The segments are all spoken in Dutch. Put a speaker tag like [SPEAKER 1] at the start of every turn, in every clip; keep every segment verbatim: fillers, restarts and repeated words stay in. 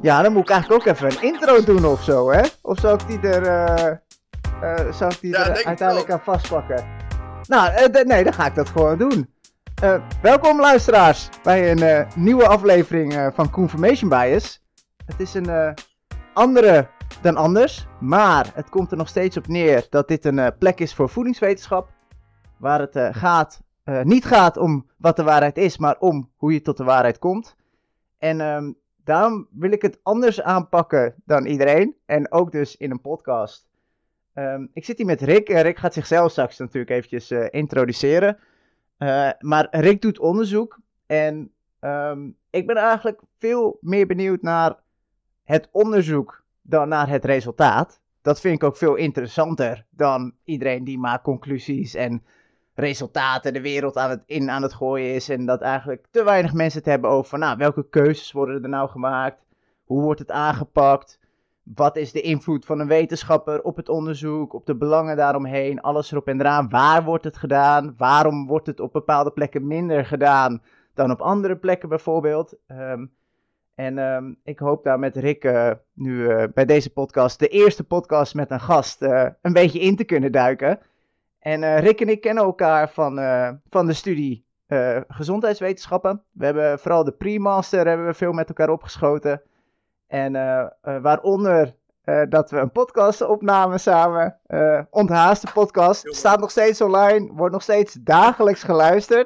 [SPEAKER 1] Ja, dan moet ik eigenlijk ook even een intro doen of zo, hè? Of zou ik die er, uh, uh, zou ik die
[SPEAKER 2] ja,
[SPEAKER 1] er uiteindelijk aan vastpakken? Nou, uh, d- nee, dan ga ik dat gewoon doen. Uh, welkom luisteraars bij een uh, nieuwe aflevering uh, van Confirmation Bias. Het is een uh, andere dan anders, maar het komt er nog steeds op neer dat dit een uh, plek is voor voedingswetenschap. Waar het uh, gaat, uh, niet gaat om wat de waarheid is, maar om hoe je tot de waarheid komt. En um, daarom wil ik het anders aanpakken dan iedereen. En ook dus in een podcast. Um, ik zit hier met Rick. Uh, Rick gaat zichzelf straks natuurlijk eventjes uh, introduceren. Uh, maar Rick doet onderzoek. En um, ik ben eigenlijk veel meer benieuwd naar het onderzoek dan naar het resultaat. Dat vind ik ook veel interessanter dan iedereen die maar conclusies en resultaten de wereld aan het, in aan het gooien is. En dat eigenlijk te weinig mensen het hebben over, nou, welke keuzes worden er nou gemaakt? Hoe wordt het aangepakt? Wat is de invloed van een wetenschapper op het onderzoek, op de belangen daaromheen? Alles erop en eraan. Waar wordt het gedaan? Waarom wordt het op bepaalde plekken minder gedaan dan op andere plekken bijvoorbeeld? Um, en um, ik hoop daar met Rick uh, nu uh, bij deze podcast, de eerste podcast met een gast, uh, een beetje in te kunnen duiken. En uh, Rick en ik kennen elkaar van, uh, van de studie uh, gezondheidswetenschappen. We hebben vooral de pre-master hebben we veel met elkaar opgeschoten. En uh, uh, waaronder uh, dat we een podcast opnamen samen. Uh, Onthaaste podcast. Staat nog steeds online. Wordt nog steeds dagelijks geluisterd.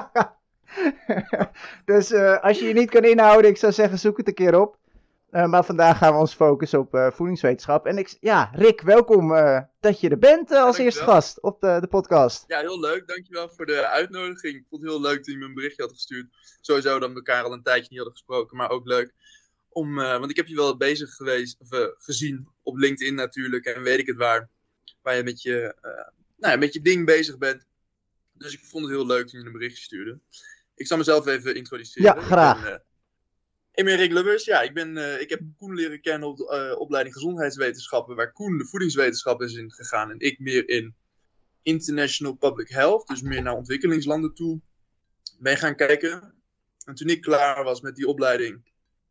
[SPEAKER 1] Dus uh, als je je niet kan inhouden, ik zou zeggen zoek het een keer op. Uh, maar vandaag gaan we ons focussen op uh, voedingswetenschap. En ik, ja, Rick, welkom uh, dat je er bent uh, als
[SPEAKER 2] ja,
[SPEAKER 1] eerste gast op de, de podcast.
[SPEAKER 2] Ja, heel leuk. Dankjewel voor de uitnodiging. Ik vond het heel leuk dat je me een berichtje had gestuurd. Sowieso dat we elkaar al een tijdje niet hadden gesproken, maar ook leuk. Om, uh, want ik heb je wel bezig geweest, of, uh, gezien op LinkedIn natuurlijk en weet ik het waar. Waar je met je, uh, nou ja, met je ding bezig bent. Dus ik vond het heel leuk toen je een berichtje stuurde. Ik zal mezelf even introduceren.
[SPEAKER 1] Ja, graag.
[SPEAKER 2] Ik ben, uh, Ik ben Rick Lubbers. Ja, ik, ben, uh, ik heb Koen leren kennen op de uh, opleiding gezondheidswetenschappen, waar Koen de voedingswetenschap is in gegaan en ik meer in international public health, dus meer naar ontwikkelingslanden toe, ben gaan kijken. En toen ik klaar was met die opleiding,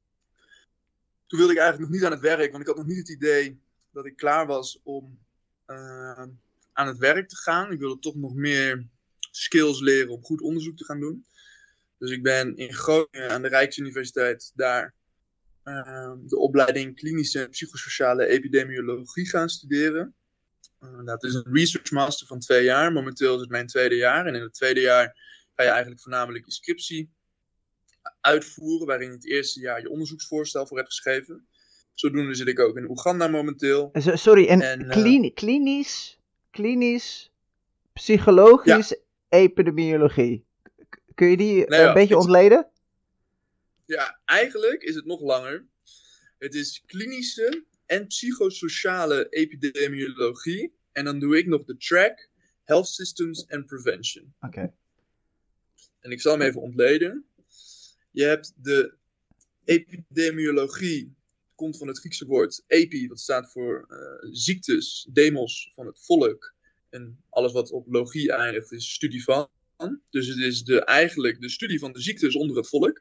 [SPEAKER 2] toen wilde ik eigenlijk nog niet aan het werk, want ik had nog niet het idee dat ik klaar was om uh, aan het werk te gaan. Ik wilde toch nog meer skills leren om goed onderzoek te gaan doen. Dus ik ben in Groningen aan de Rijksuniversiteit daar uh, de opleiding klinische en psychosociale epidemiologie gaan studeren. Uh, dat is een research master van twee jaar. Momenteel is het mijn tweede jaar. En in het tweede jaar ga je eigenlijk voornamelijk je scriptie uitvoeren, waarin je het eerste jaar je onderzoeksvoorstel voor hebt geschreven. Zodoende zit ik ook in Oeganda momenteel.
[SPEAKER 1] Sorry, en, en klini- uh, klinisch, klinisch, psychologisch, ja. Epidemiologie. Kun je die nee, een ja, beetje het, ontleden?
[SPEAKER 2] Ja, eigenlijk is het nog langer. Het is klinische en psychosociale epidemiologie. En dan doe ik nog de track Health Systems and Prevention.
[SPEAKER 1] Oké. Okay.
[SPEAKER 2] En ik zal hem even ontleden. Je hebt de epidemiologie, komt van het Griekse woord epi, dat staat voor uh, ziektes, demos van het volk. En alles wat op logie eindigt is studie van. Dus het is de, eigenlijk de studie van de ziektes onder het volk.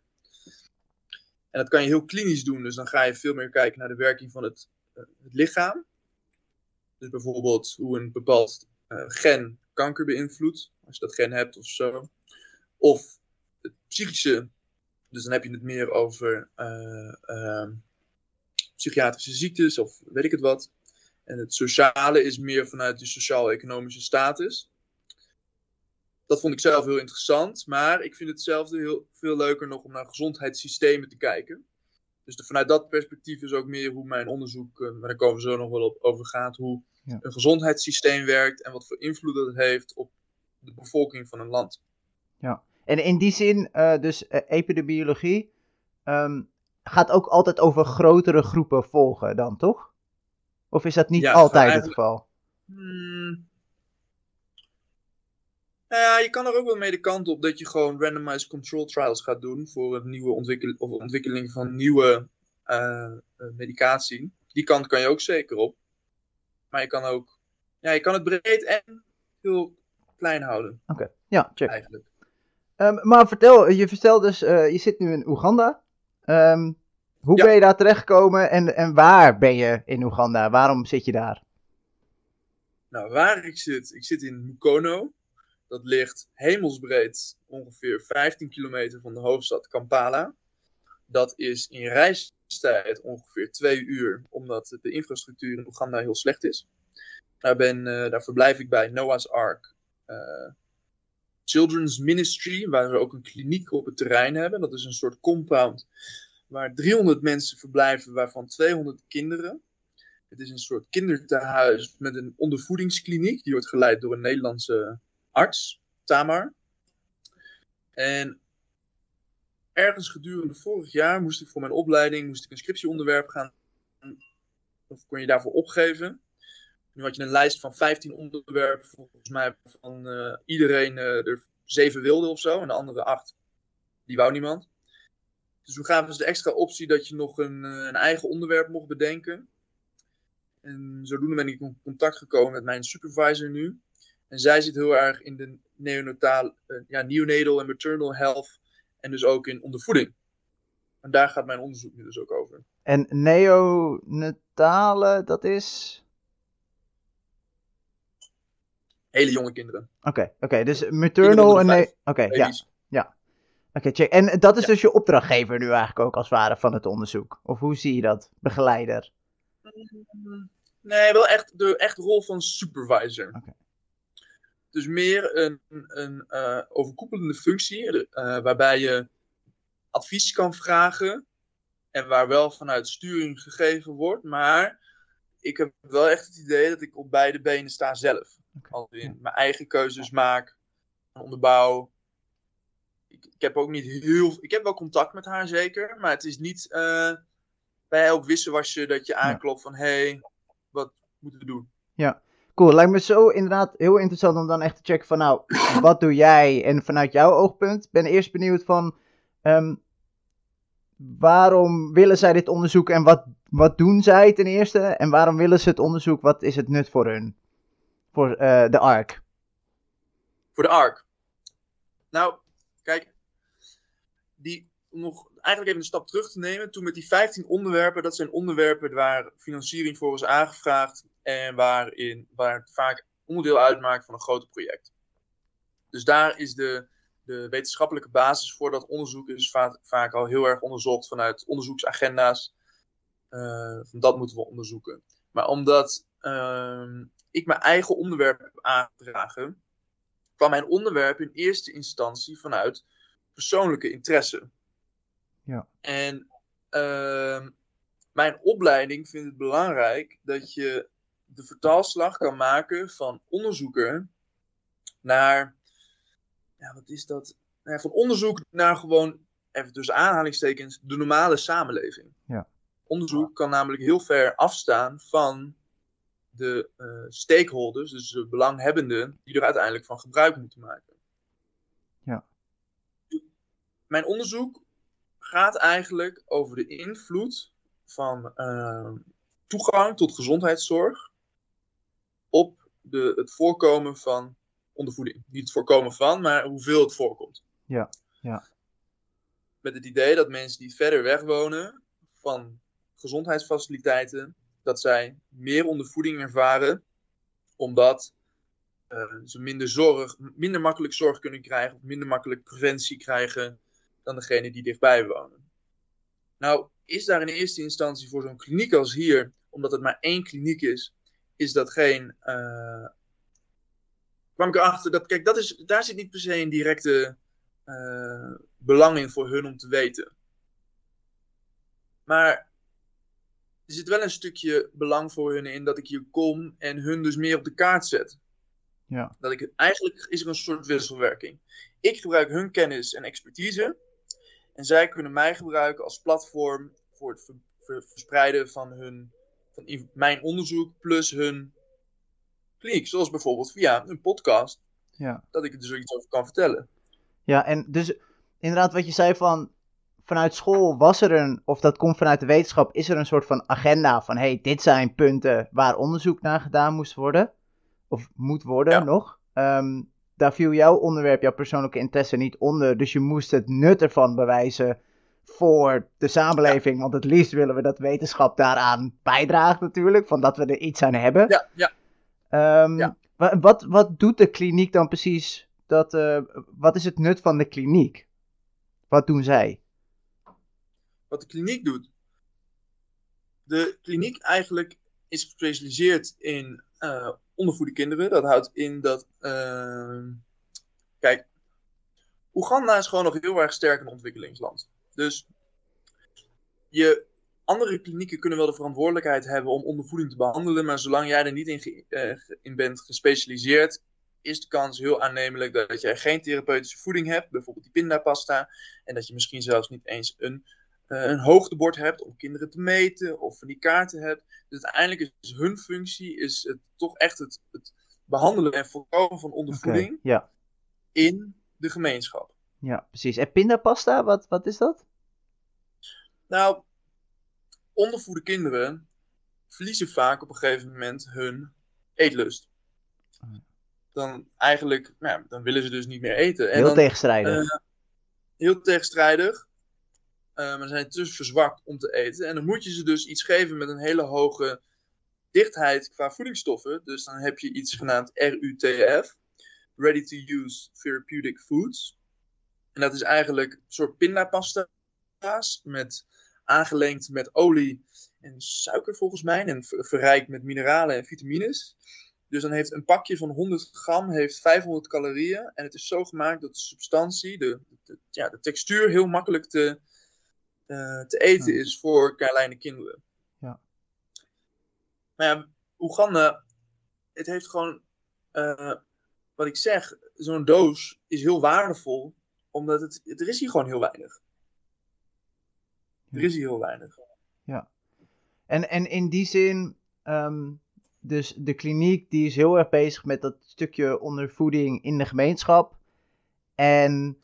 [SPEAKER 2] En dat kan je heel klinisch doen. Dus dan ga je veel meer kijken naar de werking van het, uh, het lichaam. Dus bijvoorbeeld hoe een bepaald uh, gen kanker beïnvloedt. Als je dat gen hebt of zo. Of het psychische. Dus dan heb je het meer over uh, uh, psychiatrische ziektes of weet ik het wat. En het sociale is meer vanuit de sociaal-economische status. Dat vond ik zelf heel interessant, maar ik vind het zelf heel veel leuker nog om naar gezondheidssystemen te kijken. Dus de, vanuit dat perspectief is ook meer hoe mijn onderzoek, uh, waar daar komen we zo nog wel op over gaat, hoe ja. een gezondheidssysteem werkt en wat voor invloed dat heeft op de bevolking van een land.
[SPEAKER 1] Ja, en in die zin, uh, dus uh, epidemiologie um, gaat ook altijd over grotere groepen volgen dan, toch? Of is dat niet ja, altijd het geval?
[SPEAKER 2] Hmm, Nou ja, je kan er ook wel mee de kant op dat je gewoon randomized control trials gaat doen voor een nieuwe ontwikkel- of ontwikkeling van nieuwe uh, uh, medicatie. Die kant kan je ook zeker op. Maar je kan ook, ja, je kan het breed en heel klein houden.
[SPEAKER 1] Oké, okay. Ja, check.
[SPEAKER 2] Eigenlijk.
[SPEAKER 1] Um, maar vertel, je vertelt dus, uh, je zit nu in Oeganda. Um, hoe
[SPEAKER 2] Ja.
[SPEAKER 1] ben je daar terechtgekomen en, en waar ben je in Oeganda? Waarom zit je daar?
[SPEAKER 2] Nou, waar ik zit, ik zit in Mukono. Dat ligt hemelsbreed ongeveer vijftien kilometer van de hoofdstad Kampala. Dat is in reistijd ongeveer twee uur, omdat de infrastructuur in Oeganda heel slecht is. Daar, ben, uh, daar verblijf ik bij Noah's Ark uh, Children's Ministry, waar we ook een kliniek op het terrein hebben. Dat is een soort compound waar driehonderd mensen verblijven, waarvan tweehonderd kinderen. Het is een soort kindertehuis met een ondervoedingskliniek. Die wordt geleid door een Nederlandse arts, Tamar. En ergens gedurende vorig jaar moest ik voor mijn opleiding moest ik een scriptieonderwerp gaan. Of kon je daarvoor opgeven. Nu had je een lijst van vijftien onderwerpen, volgens mij van uh, iedereen uh, er zeven wilde of zo. En de andere acht, die wou niemand. Dus toen gaven ze de extra optie dat je nog een, uh, een eigen onderwerp mocht bedenken. En zodoende ben ik in contact gekomen met mijn supervisor nu. En zij zit heel erg in de neonatal, uh, ja, neonatal en maternal health. En dus ook in ondervoeding. En daar gaat mijn onderzoek nu dus ook over.
[SPEAKER 1] En neonatale, dat is...
[SPEAKER 2] Hele jonge kinderen.
[SPEAKER 1] Oké, okay, oké. Okay, dus maternal en... Ne- Oké, okay, ja. ja. Oké, okay, check. En dat is ja. dus je opdrachtgever nu eigenlijk ook als het ware van het onderzoek? Of hoe zie je dat? Begeleider?
[SPEAKER 2] Nee, wel echt de echt rol van supervisor.
[SPEAKER 1] Okay.
[SPEAKER 2] Dus meer een, een uh, overkoepelende functie, uh, waarbij je advies kan vragen en waar wel vanuit sturing gegeven wordt, maar ik heb wel echt het idee dat ik op beide benen sta zelf. Okay. Als in mijn eigen keuzes maak, onderbouw. Ik, ik heb ook niet heel, ik heb wel contact met haar zeker, maar het is niet uh, bij elk wisselwasje dat je aanklopt van hé, hey, wat moeten we doen?
[SPEAKER 1] Ja. Cool, lijkt me zo inderdaad heel interessant om dan echt te checken van nou, wat doe jij? En vanuit jouw oogpunt ben ik eerst benieuwd van um, waarom willen zij dit onderzoek en wat, wat doen zij ten eerste? En waarom willen ze het onderzoek? Wat is het nut voor hun? Voor uh, de Ark?
[SPEAKER 2] Voor de Ark? Nou, kijk, die, om nog eigenlijk even een stap terug te nemen. Toen met die vijftien onderwerpen, dat zijn onderwerpen waar financiering voor is aangevraagd. En waarin, waar het vaak onderdeel uitmaakt van een groot project. Dus daar is de, de wetenschappelijke basis voor dat onderzoek is vaak, vaak al heel erg onderzocht vanuit onderzoeksagenda's. Uh, van dat moeten we onderzoeken. Maar omdat uh, ik mijn eigen onderwerp heb aangedragen, kwam mijn onderwerp in eerste instantie vanuit persoonlijke interesse.
[SPEAKER 1] Ja.
[SPEAKER 2] En uh, mijn opleiding vindt het belangrijk dat je de vertaalslag kan maken van onderzoeker naar, ja, wat is dat? Nou, van onderzoek naar gewoon, even tussen aanhalingstekens, de normale samenleving.
[SPEAKER 1] Ja.
[SPEAKER 2] Onderzoek kan namelijk heel ver afstaan van de uh, stakeholders, dus de belanghebbenden, die er uiteindelijk van gebruik moeten maken.
[SPEAKER 1] Ja.
[SPEAKER 2] Mijn onderzoek gaat eigenlijk over de invloed van uh, toegang tot gezondheidszorg op de, het voorkomen van ondervoeding. Niet het voorkomen van, maar hoeveel het voorkomt.
[SPEAKER 1] Ja, ja.
[SPEAKER 2] Met het idee dat mensen die verder weg wonen van gezondheidsfaciliteiten, dat zij meer ondervoeding ervaren, omdat uh, ze minder zorg, minder makkelijk zorg kunnen krijgen, of minder makkelijk preventie krijgen dan degene die dichtbij wonen. Nou, is daar in eerste instantie voor zo'n kliniek als hier, omdat het maar één kliniek is, is dat geen... Uh, kwam ik erachter dat, kijk, dat is, daar zit niet per se een directe uh, belang in voor hun om te weten. Maar er zit wel een stukje belang voor hun in dat ik hier kom en hun dus meer op de kaart zet.
[SPEAKER 1] Ja. Dat
[SPEAKER 2] ik, eigenlijk is er een soort wisselwerking. Ik gebruik hun kennis en expertise en zij kunnen mij gebruiken als platform voor het ver, ver, verspreiden van, hun, van mijn onderzoek plus hun kliniek. Zoals bijvoorbeeld via een podcast.
[SPEAKER 1] Ja.
[SPEAKER 2] Dat ik er dus iets over kan vertellen.
[SPEAKER 1] Ja, en dus inderdaad wat je zei van vanuit school was er een, of dat komt vanuit de wetenschap, is er een soort van agenda van hey, dit zijn punten waar onderzoek naar gedaan moest worden. Of moet worden ja. nog. Um, daar viel jouw onderwerp, jouw persoonlijke interesse niet onder. Dus je moest het nut ervan bewijzen voor de samenleving. Want het liefst willen we dat wetenschap daaraan bijdraagt natuurlijk. Van dat we er iets aan hebben.
[SPEAKER 2] Ja, ja.
[SPEAKER 1] Um,
[SPEAKER 2] Ja.
[SPEAKER 1] wa- wat, wat doet de kliniek dan precies? Dat, uh, wat is het nut van de kliniek? Wat doen zij?
[SPEAKER 2] Wat de kliniek doet. De kliniek eigenlijk is gespecialiseerd in uh, ondervoede kinderen. Dat houdt in dat... Uh, kijk, Oeganda is gewoon nog heel erg sterk een ontwikkelingsland. Dus je andere klinieken kunnen wel de verantwoordelijkheid hebben om ondervoeding te behandelen, maar zolang jij er niet in, ge, uh, in bent gespecialiseerd, is de kans heel aannemelijk dat je geen therapeutische voeding hebt, bijvoorbeeld die pindapasta, en dat je misschien zelfs niet eens een, uh, een hoogtebord hebt om kinderen te meten, of van die kaarten hebt. Dus uiteindelijk is hun functie is het toch echt het, het behandelen en voorkomen van ondervoeding
[SPEAKER 1] okay, ja.
[SPEAKER 2] in de gemeenschap.
[SPEAKER 1] Ja, precies. En pindapasta, wat, wat is dat?
[SPEAKER 2] Nou, ondervoede kinderen verliezen vaak op een gegeven moment hun eetlust. Dan eigenlijk, nou, dan willen ze dus niet meer eten. En
[SPEAKER 1] heel
[SPEAKER 2] dan,
[SPEAKER 1] tegenstrijdig.
[SPEAKER 2] Uh, heel tegenstrijdig. Uh, maar ze zijn te verzwakt om te eten. En dan moet je ze dus iets geven met een hele hoge dichtheid qua voedingsstoffen. Dus dan heb je iets genaamd R U T F. Ready to Use Therapeutic Foods. En dat is eigenlijk een soort pindapasta's met aangelengd met olie en suiker volgens mij. En verrijkt met mineralen en vitamines. Dus dan heeft een pakje van honderd gram heeft vijfhonderd calorieën. En het is zo gemaakt dat de substantie, de, de, ja, de textuur heel makkelijk te, uh, te eten ja. is voor kleine kinderen.
[SPEAKER 1] Ja.
[SPEAKER 2] Maar ja, Oeganda, het heeft gewoon, uh, wat ik zeg, zo'n doos is heel waardevol. Omdat het, er is hier gewoon heel weinig. Er is hier heel weinig.
[SPEAKER 1] Ja. En, en in die zin, um, dus de kliniek die is heel erg bezig met dat stukje ondervoeding in de gemeenschap. En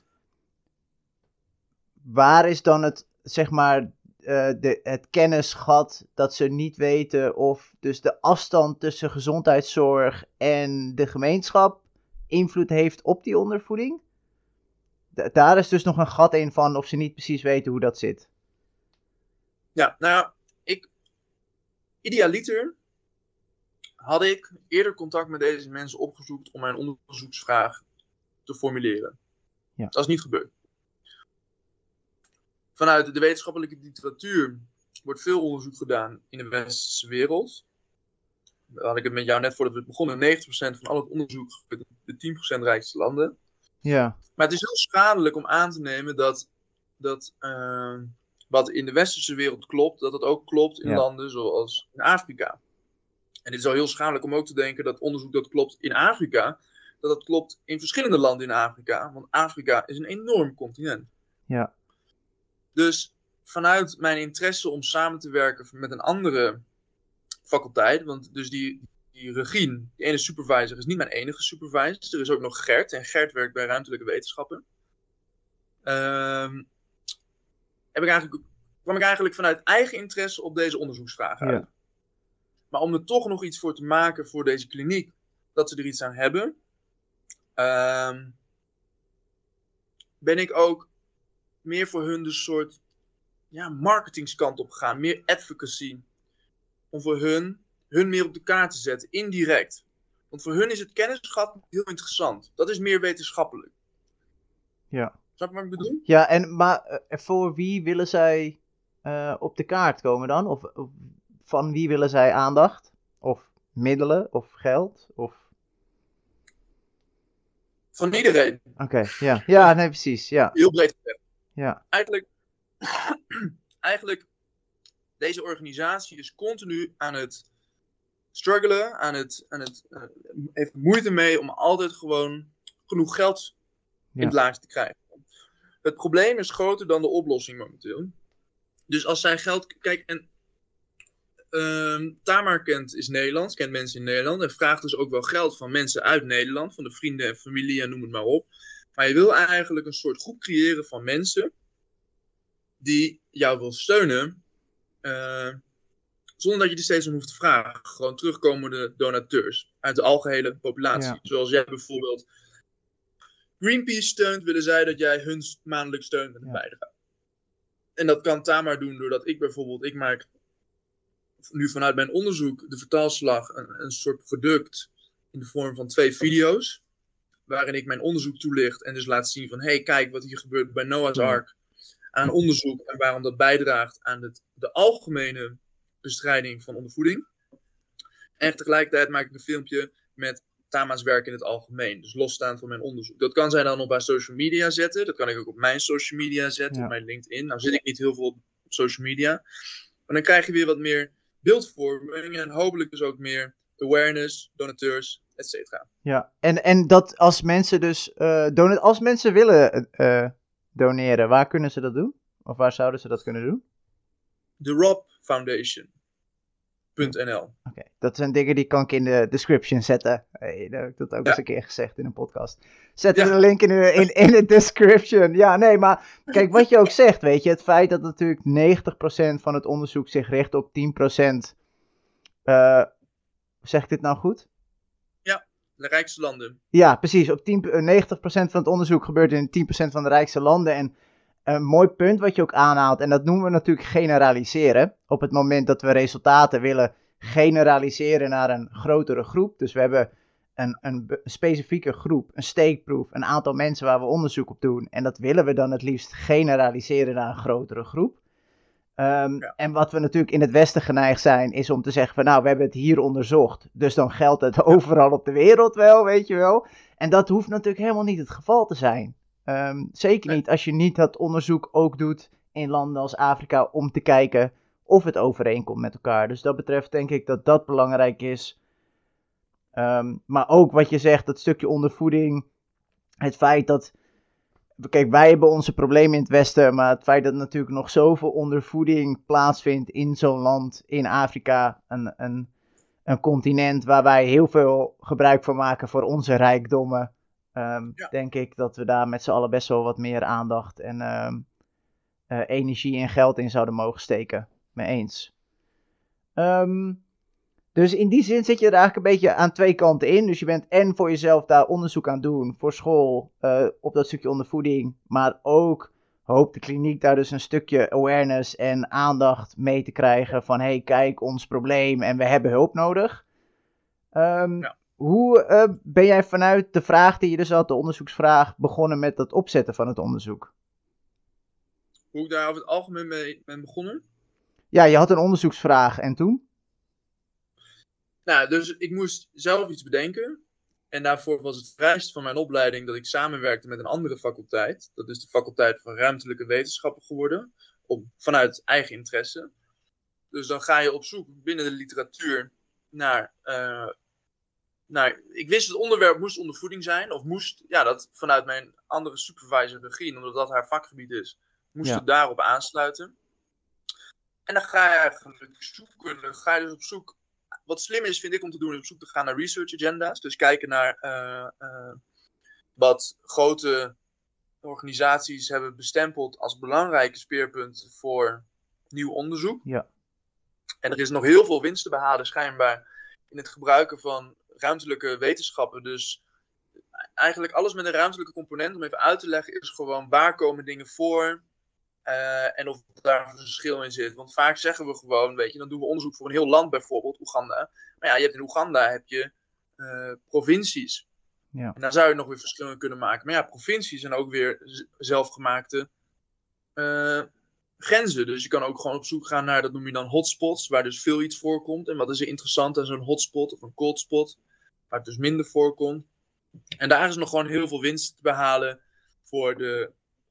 [SPEAKER 1] waar is dan het, zeg maar, uh, de, het kennisgat dat ze niet weten of dus de afstand tussen gezondheidszorg en de gemeenschap invloed heeft op die ondervoeding? D- daar is dus nog een gat in van of ze niet precies weten hoe dat zit.
[SPEAKER 2] Ja, nou, ik, idealiter had ik eerder contact met deze mensen opgezocht om mijn onderzoeksvraag te formuleren.
[SPEAKER 1] Ja.
[SPEAKER 2] Dat is niet gebeurd. Vanuit de wetenschappelijke literatuur wordt veel onderzoek gedaan in de westerse wereld. Daar had ik het met jou net voordat we begonnen. negentig procent van al het onderzoek gebeurt in de tien procent rijkste landen.
[SPEAKER 1] Ja.
[SPEAKER 2] Maar het is heel schadelijk om aan te nemen dat, dat uh, wat in de westerse wereld klopt, dat het ook klopt in
[SPEAKER 1] ja.
[SPEAKER 2] landen zoals in Afrika. En het is al heel schadelijk om ook te denken dat onderzoek dat klopt in Afrika, dat dat klopt in verschillende landen in Afrika. Want Afrika is een enorm continent.
[SPEAKER 1] Ja.
[SPEAKER 2] Dus vanuit mijn interesse om samen te werken met een andere faculteit, want dus die, die Regine, die ene supervisor, is niet mijn enige supervisor. Er is ook nog Gert, en Gert werkt bij ruimtelijke wetenschappen. Um, heb ik eigenlijk, kwam ik eigenlijk vanuit eigen interesse op deze onderzoeksvraag uit.
[SPEAKER 1] Ja.
[SPEAKER 2] Maar om er toch nog iets voor te maken voor deze kliniek, dat ze er iets aan hebben, um, ben ik ook meer voor hun de soort ja, marketingskant op gegaan. Meer advocacy. Om voor hun, hun meer op de kaart te zetten, indirect. Want voor hun is het kennisgat heel interessant. Dat is meer wetenschappelijk.
[SPEAKER 1] Ja.
[SPEAKER 2] Snap je wat ik bedoel?
[SPEAKER 1] Ja, en maar uh, voor wie willen zij uh, op de kaart komen dan? Of, of van wie willen zij aandacht? Of middelen? Of geld? Of...
[SPEAKER 2] Van iedereen.
[SPEAKER 1] Oké, okay, ja. Ja, nee, precies. Ja.
[SPEAKER 2] Heel breed gezegd.
[SPEAKER 1] Ja.
[SPEAKER 2] Eigenlijk, eigenlijk, deze organisatie is continu aan het struggelen, aan het, aan het uh, heeft moeite mee om altijd gewoon genoeg geld in
[SPEAKER 1] ja.
[SPEAKER 2] het laadje te krijgen. Het probleem is groter dan de oplossing momenteel. Dus als zij geld... Kijk, en uh, Tamar kent, is Nederlands, kent mensen in Nederland en vraagt dus ook wel geld van mensen uit Nederland, van de vrienden en familie en noem het maar op. Maar je wil eigenlijk een soort groep creëren van mensen die jou wil steunen, uh, zonder dat je er steeds om hoeft te vragen. Gewoon terugkomende donateurs uit de algehele populatie. Ja. Zoals jij bijvoorbeeld Greenpeace steunt, willen zij dat jij hun maandelijk steunt met een ja. bijdrage. En dat kan Tamar doen doordat ik bijvoorbeeld, ik maak nu vanuit mijn onderzoek de vertaalslag een, een soort product in de vorm van twee video's. Waarin ik mijn onderzoek toelicht en dus laat zien van, hé, hey, kijk wat hier gebeurt bij Noah's Ark aan onderzoek en waarom dat bijdraagt aan het, de algemene bestrijding van ondervoeding. En tegelijkertijd maak ik een filmpje met Tamar's werk in het algemeen, dus losstaand van mijn onderzoek. Dat kan zij dan op haar social media zetten, dat kan ik ook op mijn social media zetten, ja. Op mijn LinkedIn. Nou zit ik niet heel veel op social media, maar dan krijg je weer wat meer beeldvorming en hopelijk dus ook meer awareness, donateurs, et cetera.
[SPEAKER 1] Ja, en, en dat als mensen dus, uh, donat- als mensen willen uh, doneren, waar kunnen ze dat doen? Of waar zouden ze dat kunnen doen?
[SPEAKER 2] The Rob Foundation. .n l.
[SPEAKER 1] Oké, okay. Dat zijn dingen die kan ik in de description zetten. Hey, dat heb ik dat ook ja. eens een keer gezegd in een podcast. Zet ja. er een link in de, in, in de description. Ja, nee, maar kijk, wat je ook zegt, weet je, het feit dat natuurlijk negentig procent van het onderzoek zich richt op tien procent. Uh, zeg ik dit nou goed?
[SPEAKER 2] Ja, de rijkste landen.
[SPEAKER 1] Ja, precies. Op tien, negentig procent van het onderzoek gebeurt in tien procent van de rijkste landen. En een mooi punt wat je ook aanhaalt, en dat noemen we natuurlijk generaliseren. Op het moment dat we resultaten willen generaliseren naar een grotere groep. Dus we hebben een, een specifieke groep, een steekproef, een aantal mensen waar we onderzoek op doen. En dat willen we dan het liefst generaliseren naar een grotere groep. Um, ja. En wat we natuurlijk in het Westen geneigd zijn, is om te zeggen van nou, we hebben het hier onderzocht. Dus dan geldt het overal op de wereld wel, weet je wel. En dat hoeft natuurlijk helemaal niet het geval te zijn. Um, zeker nee. niet als je niet dat onderzoek ook doet in landen als Afrika om te kijken of het overeenkomt met elkaar. Dus dat betreft denk ik dat dat belangrijk is. Um, maar ook wat je zegt, dat stukje ondervoeding. Het feit dat, kijk, wij hebben onze problemen in het Westen, maar het feit dat natuurlijk nog zoveel ondervoeding plaatsvindt in zo'n land, in Afrika, een, een, een continent waar wij heel veel gebruik van maken voor onze rijkdommen. Um, ja. Denk ik dat we daar met z'n allen best wel wat meer aandacht en um, uh, energie en geld in zouden mogen steken. Mee eens. Um, dus in die zin zit je er eigenlijk een beetje aan twee kanten in. Dus je bent en voor jezelf daar onderzoek aan doen, voor school, uh, op dat stukje ondervoeding. Maar ook hoopt de kliniek daar dus een stukje awareness en aandacht mee te krijgen van, hé, hey, kijk, ons probleem en we hebben hulp nodig. Um, ja. Hoe uh, ben jij vanuit de vraag die je dus had, de onderzoeksvraag, begonnen met het opzetten van het onderzoek?
[SPEAKER 2] Hoe ik daar over het algemeen mee ben begonnen?
[SPEAKER 1] Ja, je had een onderzoeksvraag en toen?
[SPEAKER 2] Nou, dus ik moest zelf iets bedenken. En daarvoor was het vereist van mijn opleiding dat ik samenwerkte met een andere faculteit. Dat is de faculteit van ruimtelijke wetenschappen geworden. Op, vanuit eigen interesse. Dus dan ga je op zoek binnen de literatuur naar... Uh, Nou, ik wist het onderwerp moest ondervoeding zijn, of moest, ja, dat vanuit mijn andere supervisor Regine, omdat dat haar vakgebied is, moest ja. het daarop aansluiten. En dan ga je eigenlijk zoeken, dan ga je dus op zoek, wat slim is vind ik om te doen, is op zoek te gaan naar research agenda's, dus kijken naar uh, uh, wat grote organisaties hebben bestempeld als belangrijke speerpunten voor nieuw onderzoek.
[SPEAKER 1] Ja.
[SPEAKER 2] En er is nog heel veel winst te behalen schijnbaar in het gebruiken van ruimtelijke wetenschappen. Dus eigenlijk alles met een ruimtelijke component, om even uit te leggen, is gewoon waar komen dingen voor uh, en of daar een verschil in zit. Want vaak zeggen we gewoon, weet je, dan doen we onderzoek voor een heel land bijvoorbeeld, Oeganda. Maar ja, je hebt in Oeganda heb je uh, provincies.
[SPEAKER 1] Ja.
[SPEAKER 2] En daar zou je nog weer verschillen kunnen maken. Maar ja, provincies zijn ook weer z- zelfgemaakte uh, grenzen. Dus je kan ook gewoon op zoek gaan naar, dat noem je dan hotspots, waar dus veel iets voorkomt. En wat is er interessant aan zo'n hotspot of een cold spot, waar het dus minder voorkomt. En daar is nog gewoon heel veel winst te behalen voor de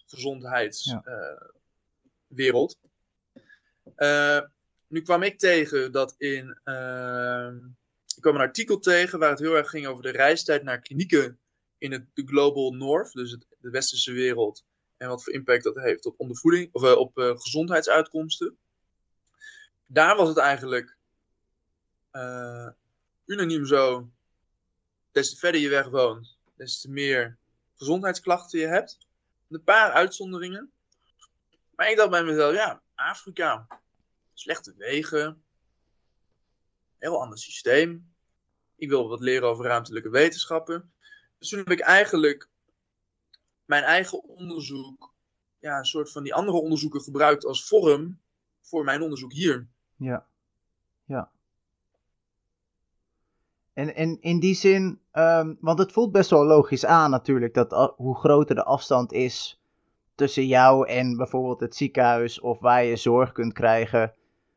[SPEAKER 2] gezondheidswereld. Ja. Uh, uh, nu kwam ik tegen dat in... Uh, ik kwam een artikel tegen waar het heel erg ging over de reistijd naar klinieken in het de Global North, dus het, de westerse wereld. En wat voor impact dat heeft op ondervoeding, of uh, op uh, gezondheidsuitkomsten. Daar was het eigenlijk uh, unaniem zo. Des te verder je weg woont, des te meer gezondheidsklachten je hebt. Een paar uitzonderingen. Maar ik dacht bij mezelf, ja, Afrika. Slechte wegen. Heel ander systeem. Ik wil wat leren over ruimtelijke wetenschappen. Dus toen heb ik eigenlijk mijn eigen onderzoek ja, een soort van die andere onderzoeken gebruikt als vorm voor mijn onderzoek hier.
[SPEAKER 1] Ja, ja. En, en in die zin, um, want het voelt best wel logisch aan natuurlijk, dat a- hoe groter de afstand is tussen jou en bijvoorbeeld het ziekenhuis of waar je zorg kunt krijgen,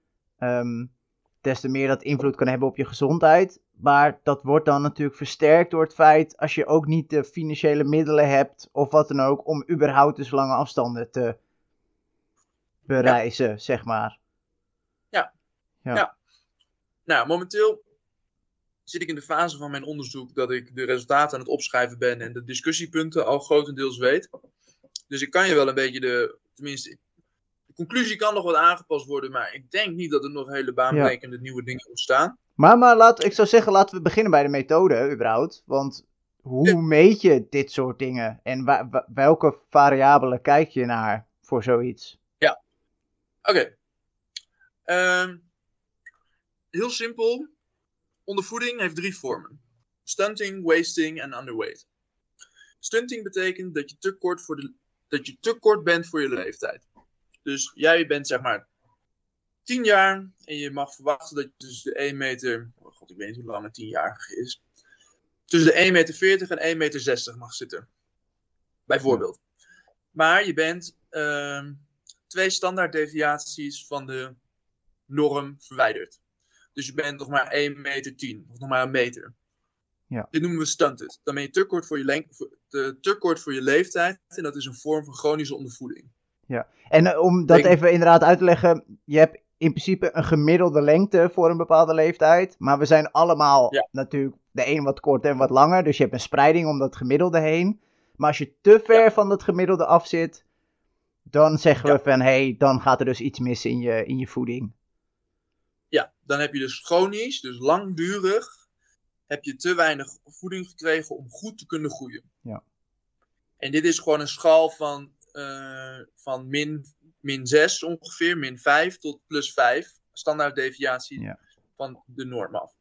[SPEAKER 1] um, des te meer dat invloed kan hebben op je gezondheid. Maar dat wordt dan natuurlijk versterkt door het feit, als je ook niet de financiële middelen hebt of wat dan ook, om überhaupt dus lange afstanden te bereizen, ja. zeg maar.
[SPEAKER 2] Ja.
[SPEAKER 1] ja.
[SPEAKER 2] ja. Nou, momenteel zit ik in de fase van mijn onderzoek dat ik de resultaten aan het opschrijven ben en de discussiepunten al grotendeels weet. Dus ik kan je wel een beetje de, tenminste, de conclusie kan nog wat aangepast worden, maar ik denk niet dat er nog hele baanbrekende ja. nieuwe dingen ontstaan.
[SPEAKER 1] Maar, maar laat, ik zou zeggen, laten we beginnen bij de methode, überhaupt. Want hoe ja. meet je dit soort dingen en wa- wa- welke variabelen kijk je naar voor zoiets?
[SPEAKER 2] Ja, oké. Okay. Um, heel simpel. Ondervoeding heeft drie vormen. Stunting, wasting en underweight. Stunting betekent dat je te kort, voor de, dat je te kort bent voor je leeftijd. Dus jij bent zeg maar tien jaar en je mag verwachten dat je tussen de één meter... Oh god, ik weet niet hoe lang een tienjarige is. Tussen de één meter veertig en één meter zestig mag zitten. Bijvoorbeeld. Ja. Maar je bent uh, twee standaarddeviaties van de norm verwijderd. Dus je bent nog maar één meter tien. Of nog maar een meter.
[SPEAKER 1] Ja.
[SPEAKER 2] Dit noemen we stunted. Dan ben je te kort voor je, leng- te, te kort voor je leeftijd. En dat is een vorm van chronische ondervoeding.
[SPEAKER 1] Ja. En uh, om dat Denk... even inderdaad uit te leggen. Je hebt in principe een gemiddelde lengte voor een bepaalde leeftijd. Maar we zijn allemaal ja. natuurlijk de een wat korter en wat langer. Dus je hebt een spreiding om dat gemiddelde heen. Maar als je te ver ja. van dat gemiddelde af zit. Dan zeggen ja. we van, hé, hey, dan gaat er dus iets mis in je, in je voeding.
[SPEAKER 2] Ja, dan heb je dus chronisch, dus langdurig, heb je te weinig voeding gekregen om goed te kunnen groeien.
[SPEAKER 1] Ja.
[SPEAKER 2] En dit is gewoon een schaal van, uh, van min, min zes ongeveer, min vijf tot plus vijf. Standaarddeviatie ja. van de norm af.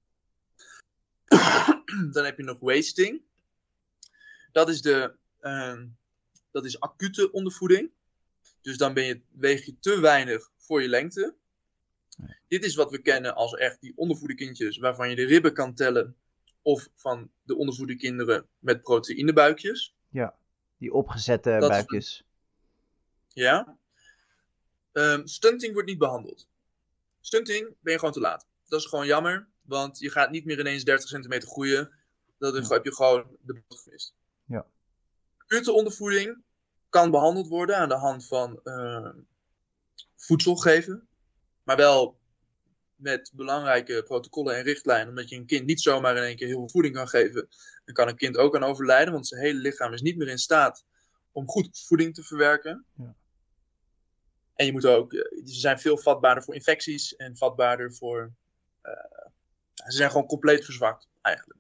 [SPEAKER 2] Dan heb je nog wasting. Dat is, de, uh, dat is acute ondervoeding. Dus dan ben je, weeg je te weinig voor je lengte. Nee. Dit is wat we kennen als echt die ondervoede kindjes waarvan je de ribben kan tellen. Of van de ondervoede kinderen met proteïnebuikjes.
[SPEAKER 1] Ja, die opgezette dat buikjes.
[SPEAKER 2] Is, ja. Um, stunting wordt niet behandeld. Stunting ben je gewoon te laat. Dat is gewoon jammer, want je gaat niet meer ineens dertig centimeter groeien. Dan ja. heb je gewoon de boot gemist.
[SPEAKER 1] Ja.
[SPEAKER 2] Acute ondervoeding kan behandeld worden aan de hand van uh, voedsel geven. Maar wel met belangrijke protocollen en richtlijnen. Omdat je een kind niet zomaar in één keer heel veel voeding kan geven. Dan kan een kind ook aan overlijden. Want zijn hele lichaam is niet meer in staat om goed voeding te verwerken.
[SPEAKER 1] Ja.
[SPEAKER 2] En je moet ook, ze zijn veel vatbaarder voor infecties. En vatbaarder voor... Uh, ze zijn gewoon compleet verzwakt eigenlijk.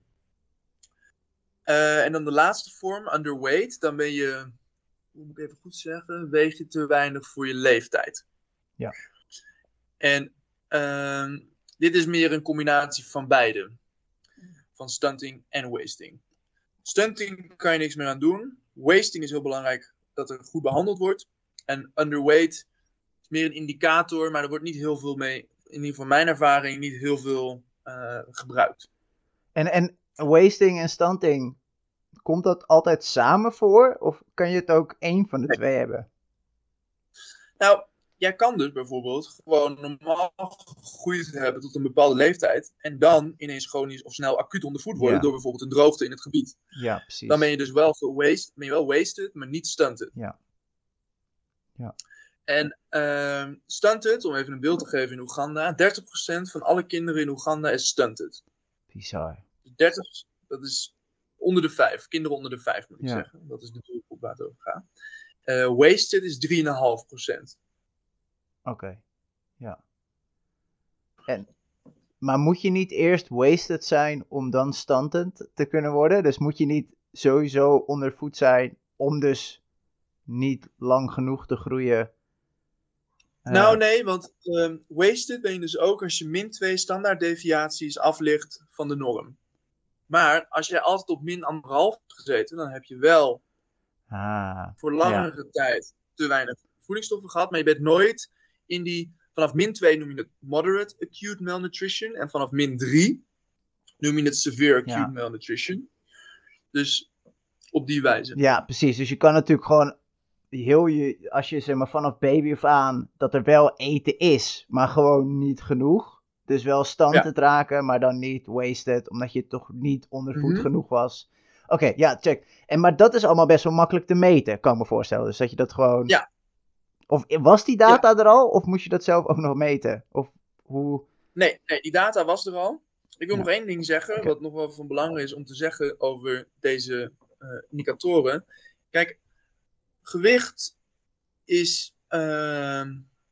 [SPEAKER 2] Uh, en dan de laatste vorm, underweight. Dan ben je, hoe moet ik even goed zeggen, weeg je te weinig voor je leeftijd.
[SPEAKER 1] Ja.
[SPEAKER 2] En uh, dit is meer een combinatie van beide. Van stunting en wasting. Stunting kan je niks meer aan doen. Wasting is heel belangrijk dat er goed behandeld wordt. En underweight is meer een indicator, maar er wordt niet heel veel mee, in ieder geval mijn ervaring, niet heel veel uh, gebruikt.
[SPEAKER 1] En, en wasting en stunting, komt dat altijd samen voor? Of kan je het ook één van de nee. twee hebben?
[SPEAKER 2] Nou, jij kan dus bijvoorbeeld gewoon normaal gegroeid hebben tot een bepaalde leeftijd. En dan ineens chronisch of snel acuut ondervoed worden ja. door bijvoorbeeld een droogte in het gebied.
[SPEAKER 1] Ja, precies.
[SPEAKER 2] Dan ben je dus wel, waste, ben je wel wasted, maar niet stunted.
[SPEAKER 1] Ja. Ja.
[SPEAKER 2] En uh, stunted, om even een beeld te geven in Oeganda, dertig procent van alle kinderen in Oeganda is stunted.
[SPEAKER 1] Bizar.
[SPEAKER 2] dertig, dat is onder de vijf. Kinderen onder de vijf moet ik
[SPEAKER 1] ja.
[SPEAKER 2] zeggen. Dat is de doelgroep waar het over gaat. Uh, wasted is drie komma vijf procent.
[SPEAKER 1] Oké, okay. ja. En, maar moet je niet eerst wasted zijn om dan stunted te kunnen worden? Dus moet je niet sowieso ondervoed zijn om dus niet lang genoeg te groeien?
[SPEAKER 2] Uh... Nou nee, want uh, wasted ben je dus ook als je min twee standaarddeviaties afligt van de norm. Maar als jij altijd op min anderhalf hebt gezeten, dan heb je wel
[SPEAKER 1] ah,
[SPEAKER 2] voor langere ja. tijd te weinig voedingsstoffen gehad, maar je bent nooit in die, vanaf min twee noem je het moderate acute malnutrition, en vanaf min drie noem je het severe acute
[SPEAKER 1] Ja.
[SPEAKER 2] malnutrition. Dus op die wijze.
[SPEAKER 1] Ja, precies. Dus je kan natuurlijk gewoon heel je, als je zeg maar vanaf baby af aan, dat er wel eten is, maar gewoon niet genoeg. Dus wel stand
[SPEAKER 2] Ja.
[SPEAKER 1] te raken, maar dan niet wasted, omdat je toch niet ondervoed
[SPEAKER 2] Mhm.
[SPEAKER 1] genoeg was. Oké, ja, check. En, maar dat is allemaal best wel makkelijk te meten, kan ik me voorstellen. Dus dat je dat gewoon...
[SPEAKER 2] Ja.
[SPEAKER 1] Of was die data er al, of moest je dat zelf ook nog meten? Of hoe...
[SPEAKER 2] Nee, nee, die data was er al. Ik wil
[SPEAKER 1] Ja.
[SPEAKER 2] nog één ding zeggen,
[SPEAKER 1] Oké.
[SPEAKER 2] wat nog wel van belang is om te zeggen over deze uh, indicatoren. Kijk, gewicht is... Uh,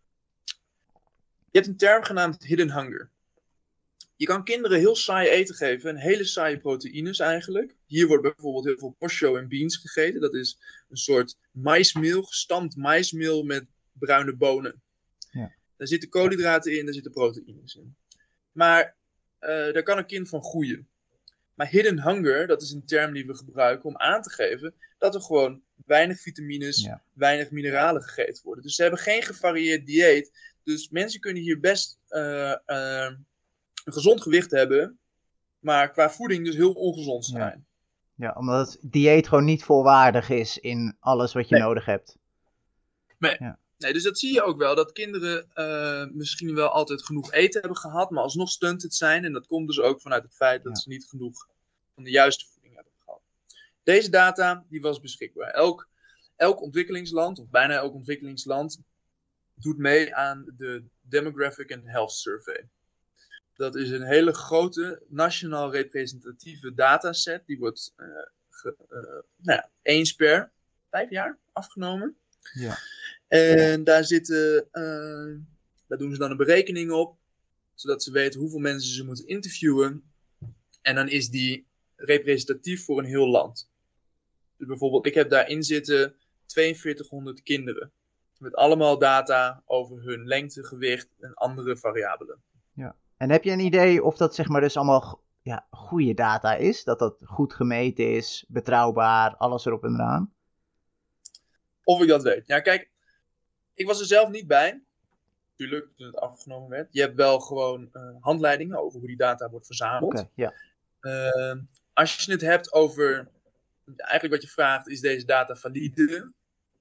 [SPEAKER 2] je hebt een term genaamd hidden hunger. Je kan kinderen heel saai eten geven en hele saaie proteïnes eigenlijk. Hier wordt bijvoorbeeld heel veel posho en beans gegeten. Dat is een soort maismeel, gestampt maismeel met bruine bonen.
[SPEAKER 1] Ja.
[SPEAKER 2] Daar zitten koolhydraten in, daar zitten proteïnes in. Maar uh, daar kan een kind van groeien. Maar hidden hunger, dat is een term die we gebruiken om aan te geven dat er gewoon weinig vitamines,
[SPEAKER 1] Ja.
[SPEAKER 2] weinig mineralen gegeten worden. Dus ze hebben geen gevarieerd dieet. Dus mensen kunnen hier best uh, uh, een gezond gewicht hebben, maar qua voeding dus heel ongezond zijn.
[SPEAKER 1] Ja, ja, omdat het dieet gewoon niet volwaardig is in alles wat je
[SPEAKER 2] Nee.
[SPEAKER 1] nodig hebt.
[SPEAKER 2] Nee.
[SPEAKER 1] Ja.
[SPEAKER 2] Nee, dus dat zie je ook wel, dat kinderen uh, misschien wel altijd genoeg eten hebben gehad, maar alsnog stunted zijn. En dat komt dus ook vanuit het feit dat
[SPEAKER 1] Ja.
[SPEAKER 2] ze niet genoeg van de juiste voeding hebben gehad. Deze data, die was beschikbaar. Elk, elk ontwikkelingsland, of bijna elk ontwikkelingsland, doet mee aan de Demographic and Health Survey. Dat is een hele grote, nationaal representatieve dataset. Die wordt uh, ge, uh, nou ja, eens per vijf jaar afgenomen.
[SPEAKER 1] Ja.
[SPEAKER 2] En daar zitten, uh, daar doen ze dan een berekening op, zodat ze weten hoeveel mensen ze moeten interviewen. En dan is die representatief voor een heel land. Dus bijvoorbeeld, ik heb daarin zitten tweeënveertighonderd kinderen. Met allemaal data over hun lengte, gewicht en andere variabelen.
[SPEAKER 1] Ja. En heb je een idee of dat zeg maar dus allemaal ja, goede data is? Dat dat goed gemeten is, betrouwbaar, alles erop en eraan?
[SPEAKER 2] Of ik dat weet. Ja, kijk, ik was er zelf niet bij. Tuurlijk, toen het afgenomen werd. Je hebt wel gewoon uh, handleidingen over hoe die data wordt verzameld.
[SPEAKER 1] Oké, ja.
[SPEAKER 2] Uh, als je het hebt over, eigenlijk wat je vraagt, is deze data valide?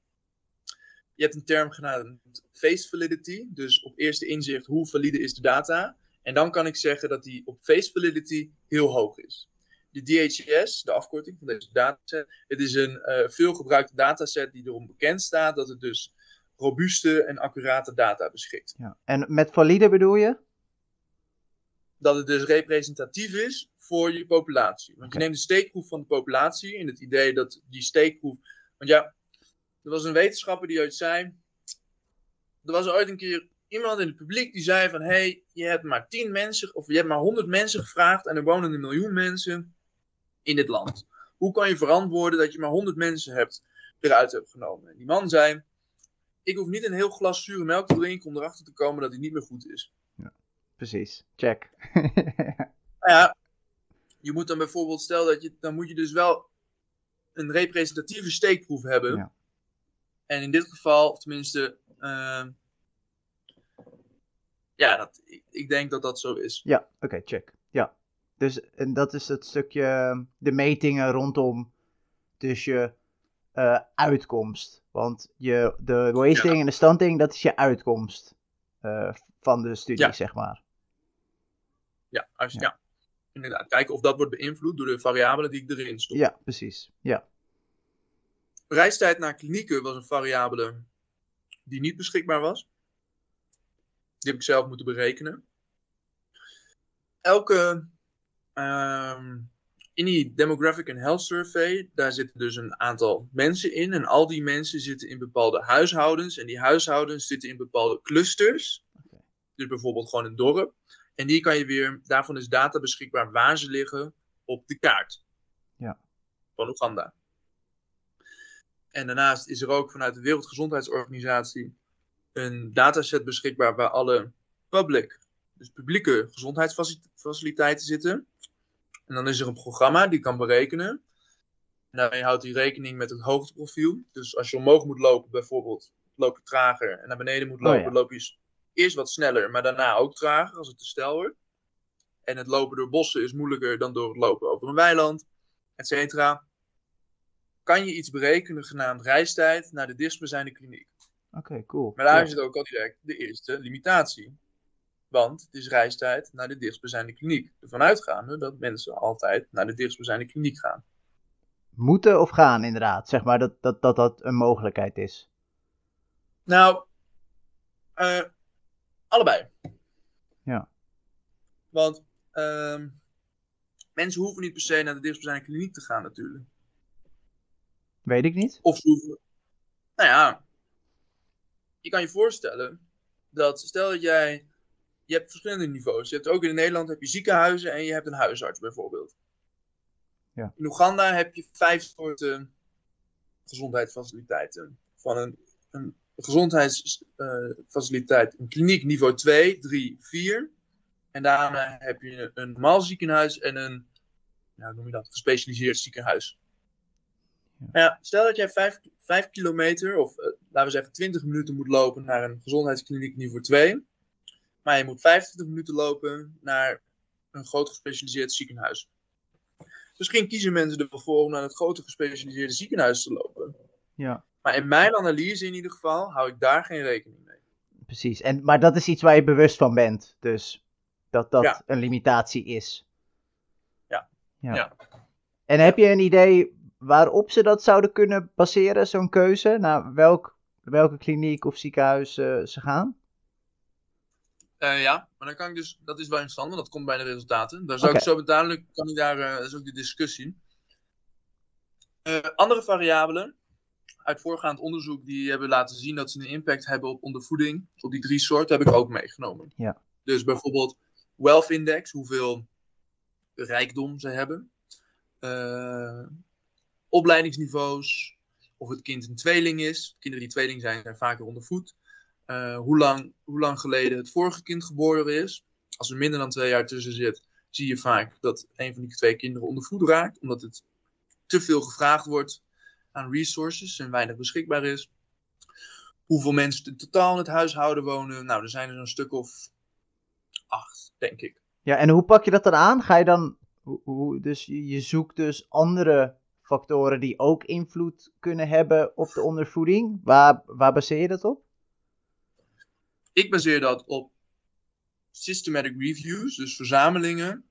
[SPEAKER 2] Je hebt een term genaamd face validity. Dus op eerste inzicht, hoe valide is de data? En dan kan ik zeggen dat die op face validity heel hoog is. De D H S, de afkorting van deze dataset, het is een uh, veelgebruikte dataset die erom bekend staat dat het dus robuuste en accurate data beschikt.
[SPEAKER 1] Ja. En met valide bedoel je?
[SPEAKER 2] Dat het dus representatief is voor je populatie. Want
[SPEAKER 1] Okay.
[SPEAKER 2] je neemt de steekproef van de populatie in het idee dat die steekproef... Want ja, er was een wetenschapper die ooit zei... Er was ooit een keer iemand in het publiek die zei van... Hé, hey, je hebt maar tien mensen, of je hebt maar honderd mensen gevraagd en er wonen een miljoen mensen in dit land. Hoe kan je verantwoorden dat je maar honderd mensen hebt eruit hebt genomen? En die man zei... Ik hoef niet een heel glas zure melk te drinken om erachter te komen dat die niet meer goed is.
[SPEAKER 1] Ja, precies, check.
[SPEAKER 2] Nou ja, je moet dan bijvoorbeeld, stel dat je, dan moet je dus wel een representatieve steekproef hebben.
[SPEAKER 1] Ja.
[SPEAKER 2] En in dit geval, tenminste, uh, ja, dat, ik, ik denk dat dat zo is.
[SPEAKER 1] Ja, oké, okay, check. Ja, dus en dat is het stukje, de metingen rondom dus je uh, uitkomst. Want je, de wasting ja. en de stunting, dat is je uitkomst uh, van de studie, ja. zeg maar.
[SPEAKER 2] Ja, als, ja. ja, inderdaad. Kijken of dat wordt beïnvloed door de variabelen die ik erin stop.
[SPEAKER 1] Ja, precies. Ja.
[SPEAKER 2] Reistijd naar klinieken was een variabele die niet beschikbaar was. Die heb ik zelf moeten berekenen. Elke... Um, in die Demographic and Health Survey, daar zitten dus een aantal mensen in. En al die mensen zitten in bepaalde huishoudens. En die huishoudens zitten in bepaalde clusters. Okay. Dus bijvoorbeeld gewoon een dorp. En die kan je weer, daarvan is data beschikbaar waar ze liggen op de kaart.
[SPEAKER 1] Ja.
[SPEAKER 2] Van Oeganda. En daarnaast is er ook vanuit de Wereldgezondheidsorganisatie een dataset beschikbaar waar alle public, dus publieke gezondheidsfaciliteiten zitten. En dan is er een programma die kan berekenen En daarmee houdt hij rekening met het hoogteprofiel. Dus als je omhoog moet lopen bijvoorbeeld, loop je trager. En naar beneden moet lopen,
[SPEAKER 1] Oh, ja.
[SPEAKER 2] loop je eerst wat sneller, maar daarna ook trager als het te steil wordt. En het lopen door bossen is moeilijker dan door het lopen over een weiland, et cetera. Kan je iets berekenen genaamd reistijd naar de dichtstbijzijnde kliniek.
[SPEAKER 1] Oké, okay, cool.
[SPEAKER 2] Maar daar
[SPEAKER 1] ja.
[SPEAKER 2] zit ook al direct de eerste limitatie. Want het is reistijd naar de dichtstbijzijnde kliniek. Ervan uitgaande dat mensen altijd naar de dichtstbijzijnde kliniek gaan.
[SPEAKER 1] Moeten of gaan, inderdaad. Zeg maar dat dat, dat, dat een mogelijkheid is.
[SPEAKER 2] Nou, uh, allebei.
[SPEAKER 1] Ja.
[SPEAKER 2] Want uh, mensen hoeven niet per se naar de dichtstbijzijnde kliniek te gaan natuurlijk.
[SPEAKER 1] Weet ik niet.
[SPEAKER 2] Of ze hoeven... Nou ja, je kan je voorstellen dat, stel dat jij... Je hebt verschillende niveaus. Je hebt ook in Nederland heb je ziekenhuizen en je hebt een huisarts bijvoorbeeld.
[SPEAKER 1] Ja.
[SPEAKER 2] In Oeganda heb je vijf soorten gezondheidsfaciliteiten. Van een, een gezondheidsfaciliteit, uh, een kliniek niveau twee, drie, vier. En daarna heb je een normaal ziekenhuis en een, ja, hoe noem je dat, gespecialiseerd ziekenhuis. Ja. Ja, stel dat jij vijf, vijf kilometer, of uh, laten we zeggen twintig minuten moet lopen naar een gezondheidskliniek niveau twee. Maar je moet vijfentwintig minuten lopen naar een groot gespecialiseerd ziekenhuis. Misschien kiezen mensen er wel voor om naar het grote gespecialiseerde ziekenhuis te lopen.
[SPEAKER 1] Ja.
[SPEAKER 2] Maar in mijn analyse in ieder geval hou ik daar geen rekening mee.
[SPEAKER 1] Precies, en, maar dat is iets waar je bewust van bent. Dus dat dat
[SPEAKER 2] ja.
[SPEAKER 1] een limitatie is.
[SPEAKER 2] Ja.
[SPEAKER 1] ja.
[SPEAKER 2] ja.
[SPEAKER 1] En heb je een idee waarop ze dat zouden kunnen baseren, zo'n keuze? Naar welk, welke kliniek of ziekenhuis uh, ze gaan?
[SPEAKER 2] Uh, ja, maar dan kan ik dus, dat is wel interessant, want dat komt bij de resultaten. Daar zou
[SPEAKER 1] okay.
[SPEAKER 2] ik zo dadelijk, kan ik daar, uh, dat is ook de discussie. Uh, andere variabelen uit voorgaand onderzoek die hebben laten zien dat ze een impact hebben op ondervoeding, op die drie soorten, heb ik ook meegenomen.
[SPEAKER 1] Ja.
[SPEAKER 2] Dus bijvoorbeeld wealth index, hoeveel rijkdom ze hebben. Uh, opleidingsniveaus, of het kind een tweeling is. Kinderen die tweeling zijn, zijn vaker ondervoed. Uh, hoe, lang, hoe lang geleden het vorige kind geboren is. Als er minder dan twee jaar tussen zit, zie je vaak dat een van die twee kinderen ondervoed raakt. Omdat het te veel gevraagd wordt aan resources en weinig beschikbaar is. Hoeveel mensen in totaal in het huishouden wonen. Nou, er zijn er een stuk of acht, denk ik.
[SPEAKER 1] Ja, en hoe pak je dat dan aan? Ga je dan, hoe, hoe, dus je zoekt dus andere factoren die ook invloed kunnen hebben op de ondervoeding. Waar, waar baseer je dat op?
[SPEAKER 2] Ik baseer dat op systematic reviews, dus verzamelingen.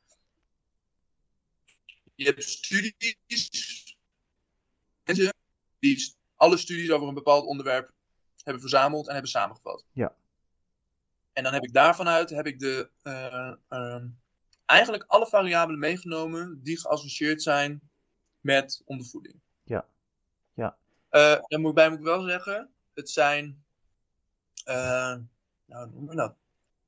[SPEAKER 2] Je hebt studies, mensen die alle studies over een bepaald onderwerp hebben verzameld en hebben samengevat.
[SPEAKER 1] Ja.
[SPEAKER 2] En dan heb ik daarvan uit, heb ik de, uh, uh, eigenlijk alle variabelen meegenomen die geassocieerd zijn met ondervoeding.
[SPEAKER 1] Ja. Ja.
[SPEAKER 2] Uh, daarbij moet ik wel zeggen, het zijn... Uh, nou, hoe noem je dat?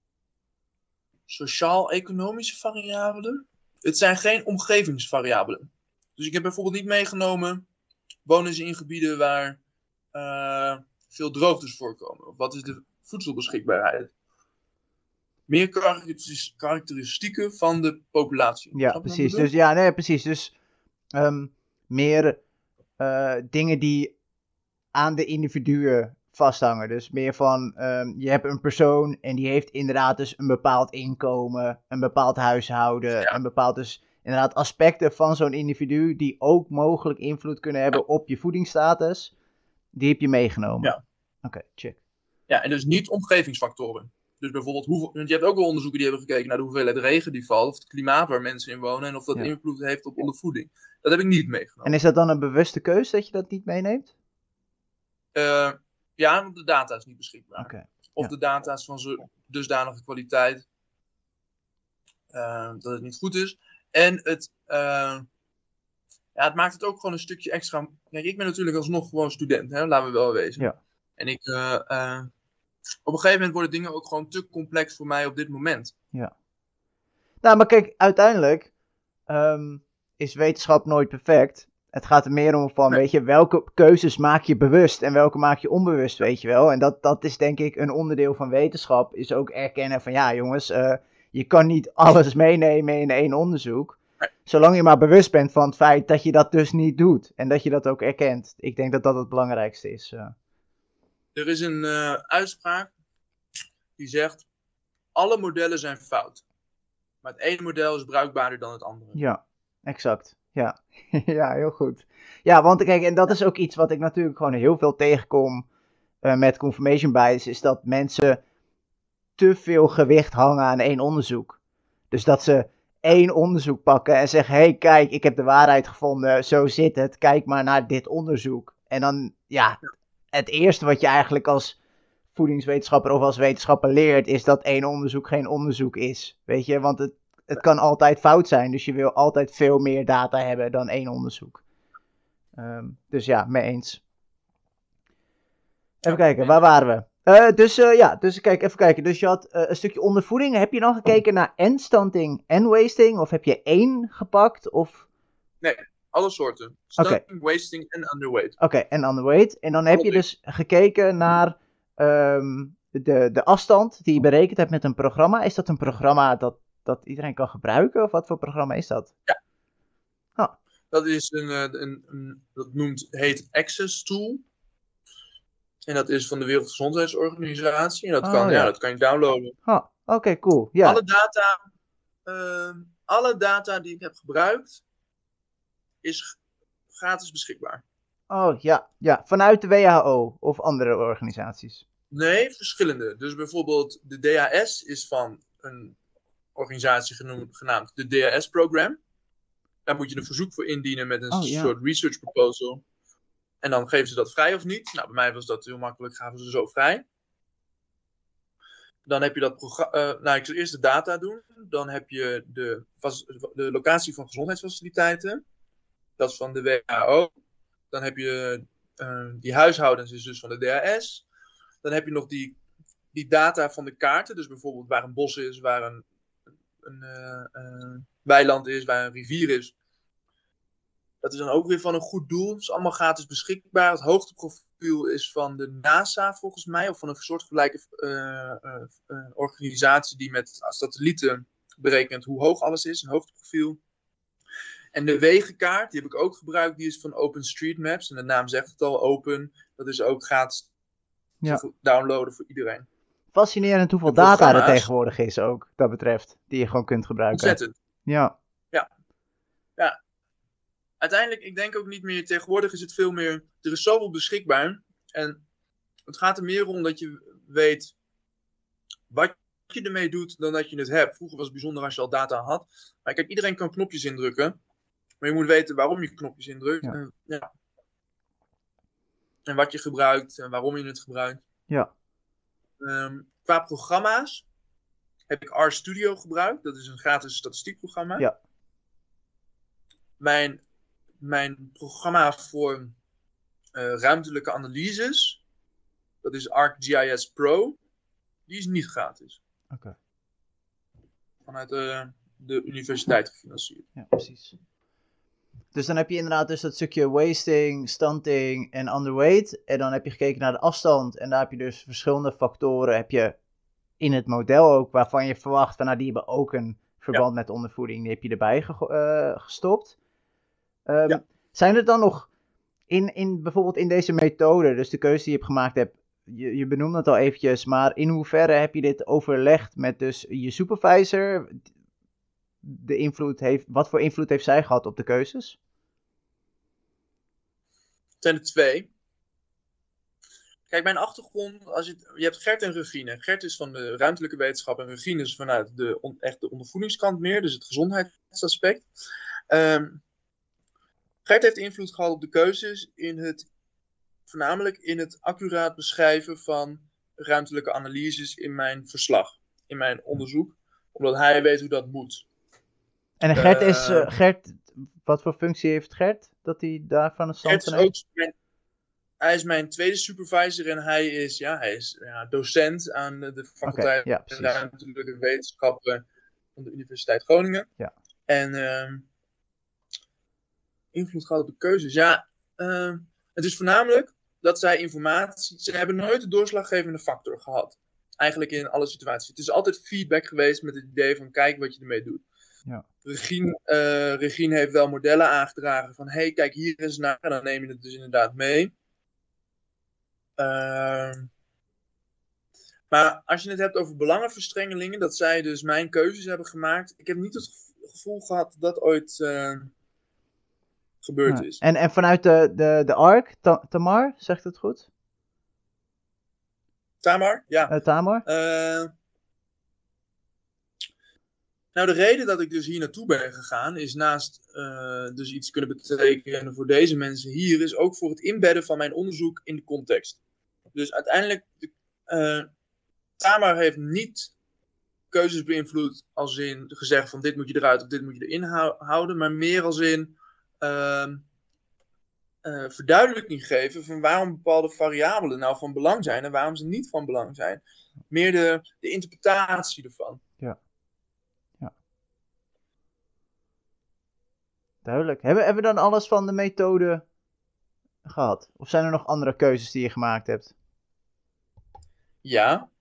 [SPEAKER 2] Sociaal-economische variabelen. Het zijn geen omgevingsvariabelen. Dus ik heb bijvoorbeeld niet meegenomen, wonen ze in gebieden waar uh, veel droogtes voorkomen? Of wat is de voedselbeschikbaarheid? Meer karakteristieken van de populatie.
[SPEAKER 1] Ja, precies. Dus, ja, nee, precies. Dus um, meer uh, dingen die aan de individuen vasthangen. Dus meer van, um, je hebt een persoon en die heeft inderdaad dus een bepaald inkomen, een bepaald huishouden, ja. een bepaald dus inderdaad aspecten van zo'n individu die ook mogelijk invloed kunnen hebben ja. op je voedingsstatus. Die heb je meegenomen.
[SPEAKER 2] Ja.
[SPEAKER 1] Oké, okay, check.
[SPEAKER 2] Ja, en dus niet omgevingsfactoren. Dus bijvoorbeeld, hoeveel, want je hebt ook wel onderzoeken die hebben gekeken naar de hoeveelheid regen die valt, of het klimaat waar mensen in wonen en of dat ja. invloed heeft op ondervoeding. Dat heb ik niet meegenomen.
[SPEAKER 1] En is dat dan een bewuste keuze dat je dat niet meeneemt?
[SPEAKER 2] Uh, ja, want de data is niet beschikbaar.
[SPEAKER 1] Okay.
[SPEAKER 2] Of
[SPEAKER 1] ja.
[SPEAKER 2] de data is van zo dusdanige kwaliteit uh, dat het niet goed is. En het, uh, ja, het maakt het ook gewoon een stukje extra. Kijk, ik ben natuurlijk alsnog gewoon student, hè? Laten we wel wezen.
[SPEAKER 1] Ja.
[SPEAKER 2] En ik, uh, uh, op een gegeven moment worden dingen ook gewoon te complex voor mij op dit moment.
[SPEAKER 1] Ja. Nou, maar kijk, uiteindelijk um, is wetenschap nooit perfect. Het gaat er meer om van, nee. weet je, welke keuzes maak je bewust en welke maak je onbewust, weet je wel. En dat, dat is denk ik een onderdeel van wetenschap, is ook erkennen van, ja jongens, uh, je kan niet alles meenemen in één onderzoek. Zolang je maar bewust bent van het feit dat je dat dus niet doet. En dat je dat ook erkent. Ik denk dat dat het belangrijkste is. Uh.
[SPEAKER 2] Er is een uh, uitspraak die zegt, alle modellen zijn fout. Maar het ene model is bruikbaarder dan het andere.
[SPEAKER 1] Ja, exact. Ja, ja, heel goed. Ja, want kijk, en dat is ook iets wat ik natuurlijk gewoon heel veel tegenkom uh, met confirmation bias, is dat mensen te veel gewicht hangen aan één onderzoek. Dus dat ze één onderzoek pakken en zeggen, hé, hey, kijk, ik heb de waarheid gevonden, zo zit het, kijk maar naar dit onderzoek. En dan, ja, het eerste wat je eigenlijk als voedingswetenschapper of als wetenschapper leert, is dat één onderzoek geen onderzoek is. Weet je, want het, het kan altijd fout zijn, dus je wil altijd veel meer data hebben dan één onderzoek. Um, dus ja, mee eens. Even kijken, waar waren we? Uh, dus uh, ja, dus kijk, even kijken. Dus je had uh, een stukje ondervoeding. Heb je dan gekeken naar en stunting en wasting? Of heb je één gepakt? Of...
[SPEAKER 2] Nee, alle soorten. Stunting, okay. Wasting en underweight.
[SPEAKER 1] Oké, okay, en underweight. En dan heb je dus gekeken naar um, de, de afstand die je berekend hebt met een programma. Is dat een programma dat, dat iedereen kan gebruiken? Of wat voor programma is dat?
[SPEAKER 2] Ja. Oh. Dat is een, een, een, een dat noemt, heet Access Tool. En dat is van de Wereldgezondheidsorganisatie. En dat,
[SPEAKER 1] oh,
[SPEAKER 2] kan,
[SPEAKER 1] ja.
[SPEAKER 2] Ja, dat kan je downloaden.
[SPEAKER 1] Oh, Oké, okay, cool. Ja.
[SPEAKER 2] Alle, data, uh, alle data die ik heb gebruikt, is gratis beschikbaar.
[SPEAKER 1] Oh, ja. ja. Vanuit de W H O of andere organisaties?
[SPEAKER 2] Nee, verschillende. Dus bijvoorbeeld de D H S is van een organisatie genoemd, genaamd de D H S-program. Daar moet je een verzoek voor indienen met een
[SPEAKER 1] oh, ja.
[SPEAKER 2] soort research proposal. En dan geven ze dat vrij of niet. Nou, bij mij was dat heel makkelijk, gaven ze zo vrij. Dan heb je dat programma. Uh, nou, ik zal eerst de data doen. Dan heb je de, de locatie van gezondheidsfaciliteiten. Dat is van de W H O. Dan heb je uh, die huishoudens, is dus van de D H S. Dan heb je nog die, die data van de kaarten. Dus bijvoorbeeld waar een bos is, waar een, een uh, uh, weiland is, waar een rivier is. Dat is dan ook weer van een goed doel. Het is allemaal gratis beschikbaar. Het hoogteprofiel is van de NASA volgens mij. Of van een soortgelijke uh, uh, uh, organisatie die met satellieten berekent hoe hoog alles is. Een hoogteprofiel. En de wegenkaart, die heb ik ook gebruikt. Die is van OpenStreetMaps. En de naam zegt het al, open. Dat is ook gratis
[SPEAKER 1] ja.
[SPEAKER 2] te downloaden voor iedereen.
[SPEAKER 1] Fascinerend hoeveel data er tegenwoordig is ook. Dat betreft. Die je gewoon kunt gebruiken.
[SPEAKER 2] Ontzettend.
[SPEAKER 1] Ja.
[SPEAKER 2] Ja. Ja. Uiteindelijk, ik denk ook niet meer, tegenwoordig is het veel meer, er is zoveel beschikbaar. En het gaat er meer om dat je weet wat je ermee doet dan dat je het hebt. Vroeger was het bijzonder als je al data had. Maar kijk, iedereen kan knopjes indrukken. Maar je moet weten waarom je knopjes indrukt.
[SPEAKER 1] Ja.
[SPEAKER 2] En, ja. en wat je gebruikt en waarom je het gebruikt.
[SPEAKER 1] Ja.
[SPEAKER 2] Um, qua programma's heb ik RStudio gebruikt. Dat is een gratis statistiekprogramma.
[SPEAKER 1] Ja.
[SPEAKER 2] Mijn... Mijn programma voor uh, ruimtelijke analyses, dat is ArcGIS Pro, die is niet gratis.
[SPEAKER 1] Oké. Okay.
[SPEAKER 2] Vanuit uh, de universiteit gefinancierd.
[SPEAKER 1] Ja, precies. Dus dan heb je inderdaad dus dat stukje wasting, stunting en underweight. En dan heb je gekeken naar de afstand. En daar heb je dus verschillende factoren heb je in het model ook, waarvan je verwacht van nou die hebben ook een verband ja. met ondervoeding. Die heb je erbij ge- uh, gestopt. Um, ja. Zijn er dan nog, in, in, bijvoorbeeld in deze methode, dus de keuze die je hebt gemaakt hebt, je, je benoemde het al eventjes, maar in hoeverre heb je dit overlegd met dus je supervisor? De invloed heeft, wat voor invloed heeft zij gehad op de keuzes?
[SPEAKER 2] Het zijn er twee. Kijk, mijn achtergrond, als je, je hebt Gert en Regine. Gert is van de ruimtelijke wetenschap en Regine is vanuit de, on, echt de ondervoedingskant meer, dus het gezondheidsaspect. Um, Gert heeft invloed gehad op de keuzes in het, voornamelijk in het accuraat beschrijven van ruimtelijke analyses in mijn verslag, in mijn onderzoek, omdat hij weet hoe dat moet.
[SPEAKER 1] En Gert uh, is, uh, Gert, wat voor functie heeft Gert, dat hij daarvan een stand
[SPEAKER 2] van heeft? Mijn, hij is mijn tweede supervisor en hij is, ja, hij is ja, docent aan de faculteit
[SPEAKER 1] okay, ja,
[SPEAKER 2] ruimtelijke wetenschappen van de Universiteit Groningen.
[SPEAKER 1] Ja.
[SPEAKER 2] En uh, invloed gehad op de keuzes. Ja, uh, het is voornamelijk dat zij informatie... Ze hebben nooit de doorslaggevende factor gehad. Eigenlijk in alle situaties. Het is altijd feedback geweest met het idee van kijk wat je ermee doet.
[SPEAKER 1] Ja.
[SPEAKER 2] Regine, uh, Regine heeft wel modellen aangedragen van, hé, hey, kijk, hier is naar, en dan neem je het dus inderdaad mee. Uh, maar als je het hebt over belangenverstrengelingen, dat zij dus mijn keuzes hebben gemaakt, ik heb niet het gevoel gehad dat dat ooit uh, gebeurd
[SPEAKER 1] ja.
[SPEAKER 2] is.
[SPEAKER 1] En, en vanuit de, de, de Ark, Ta- Tamar, zegt het goed?
[SPEAKER 2] Tamar? Ja.
[SPEAKER 1] Uh, Tamar?
[SPEAKER 2] Uh, nou, de reden dat ik dus hier naartoe ben gegaan, is naast uh, dus iets kunnen betekenen voor deze mensen hier, is ook voor het inbedden van mijn onderzoek in de context. Dus uiteindelijk, uh, Tamar heeft niet keuzes beïnvloed als in gezegd van dit moet je eruit of dit moet je erin hou- houden, maar meer als in uh, uh, verduidelijking geven van waarom bepaalde variabelen nou van belang zijn en waarom ze niet van belang zijn. Meer de, de interpretatie ervan.
[SPEAKER 1] Ja. Ja. Duidelijk. Hebben, hebben we dan alles van de methode gehad? Of zijn er nog andere keuzes die je gemaakt hebt?
[SPEAKER 2] Ja.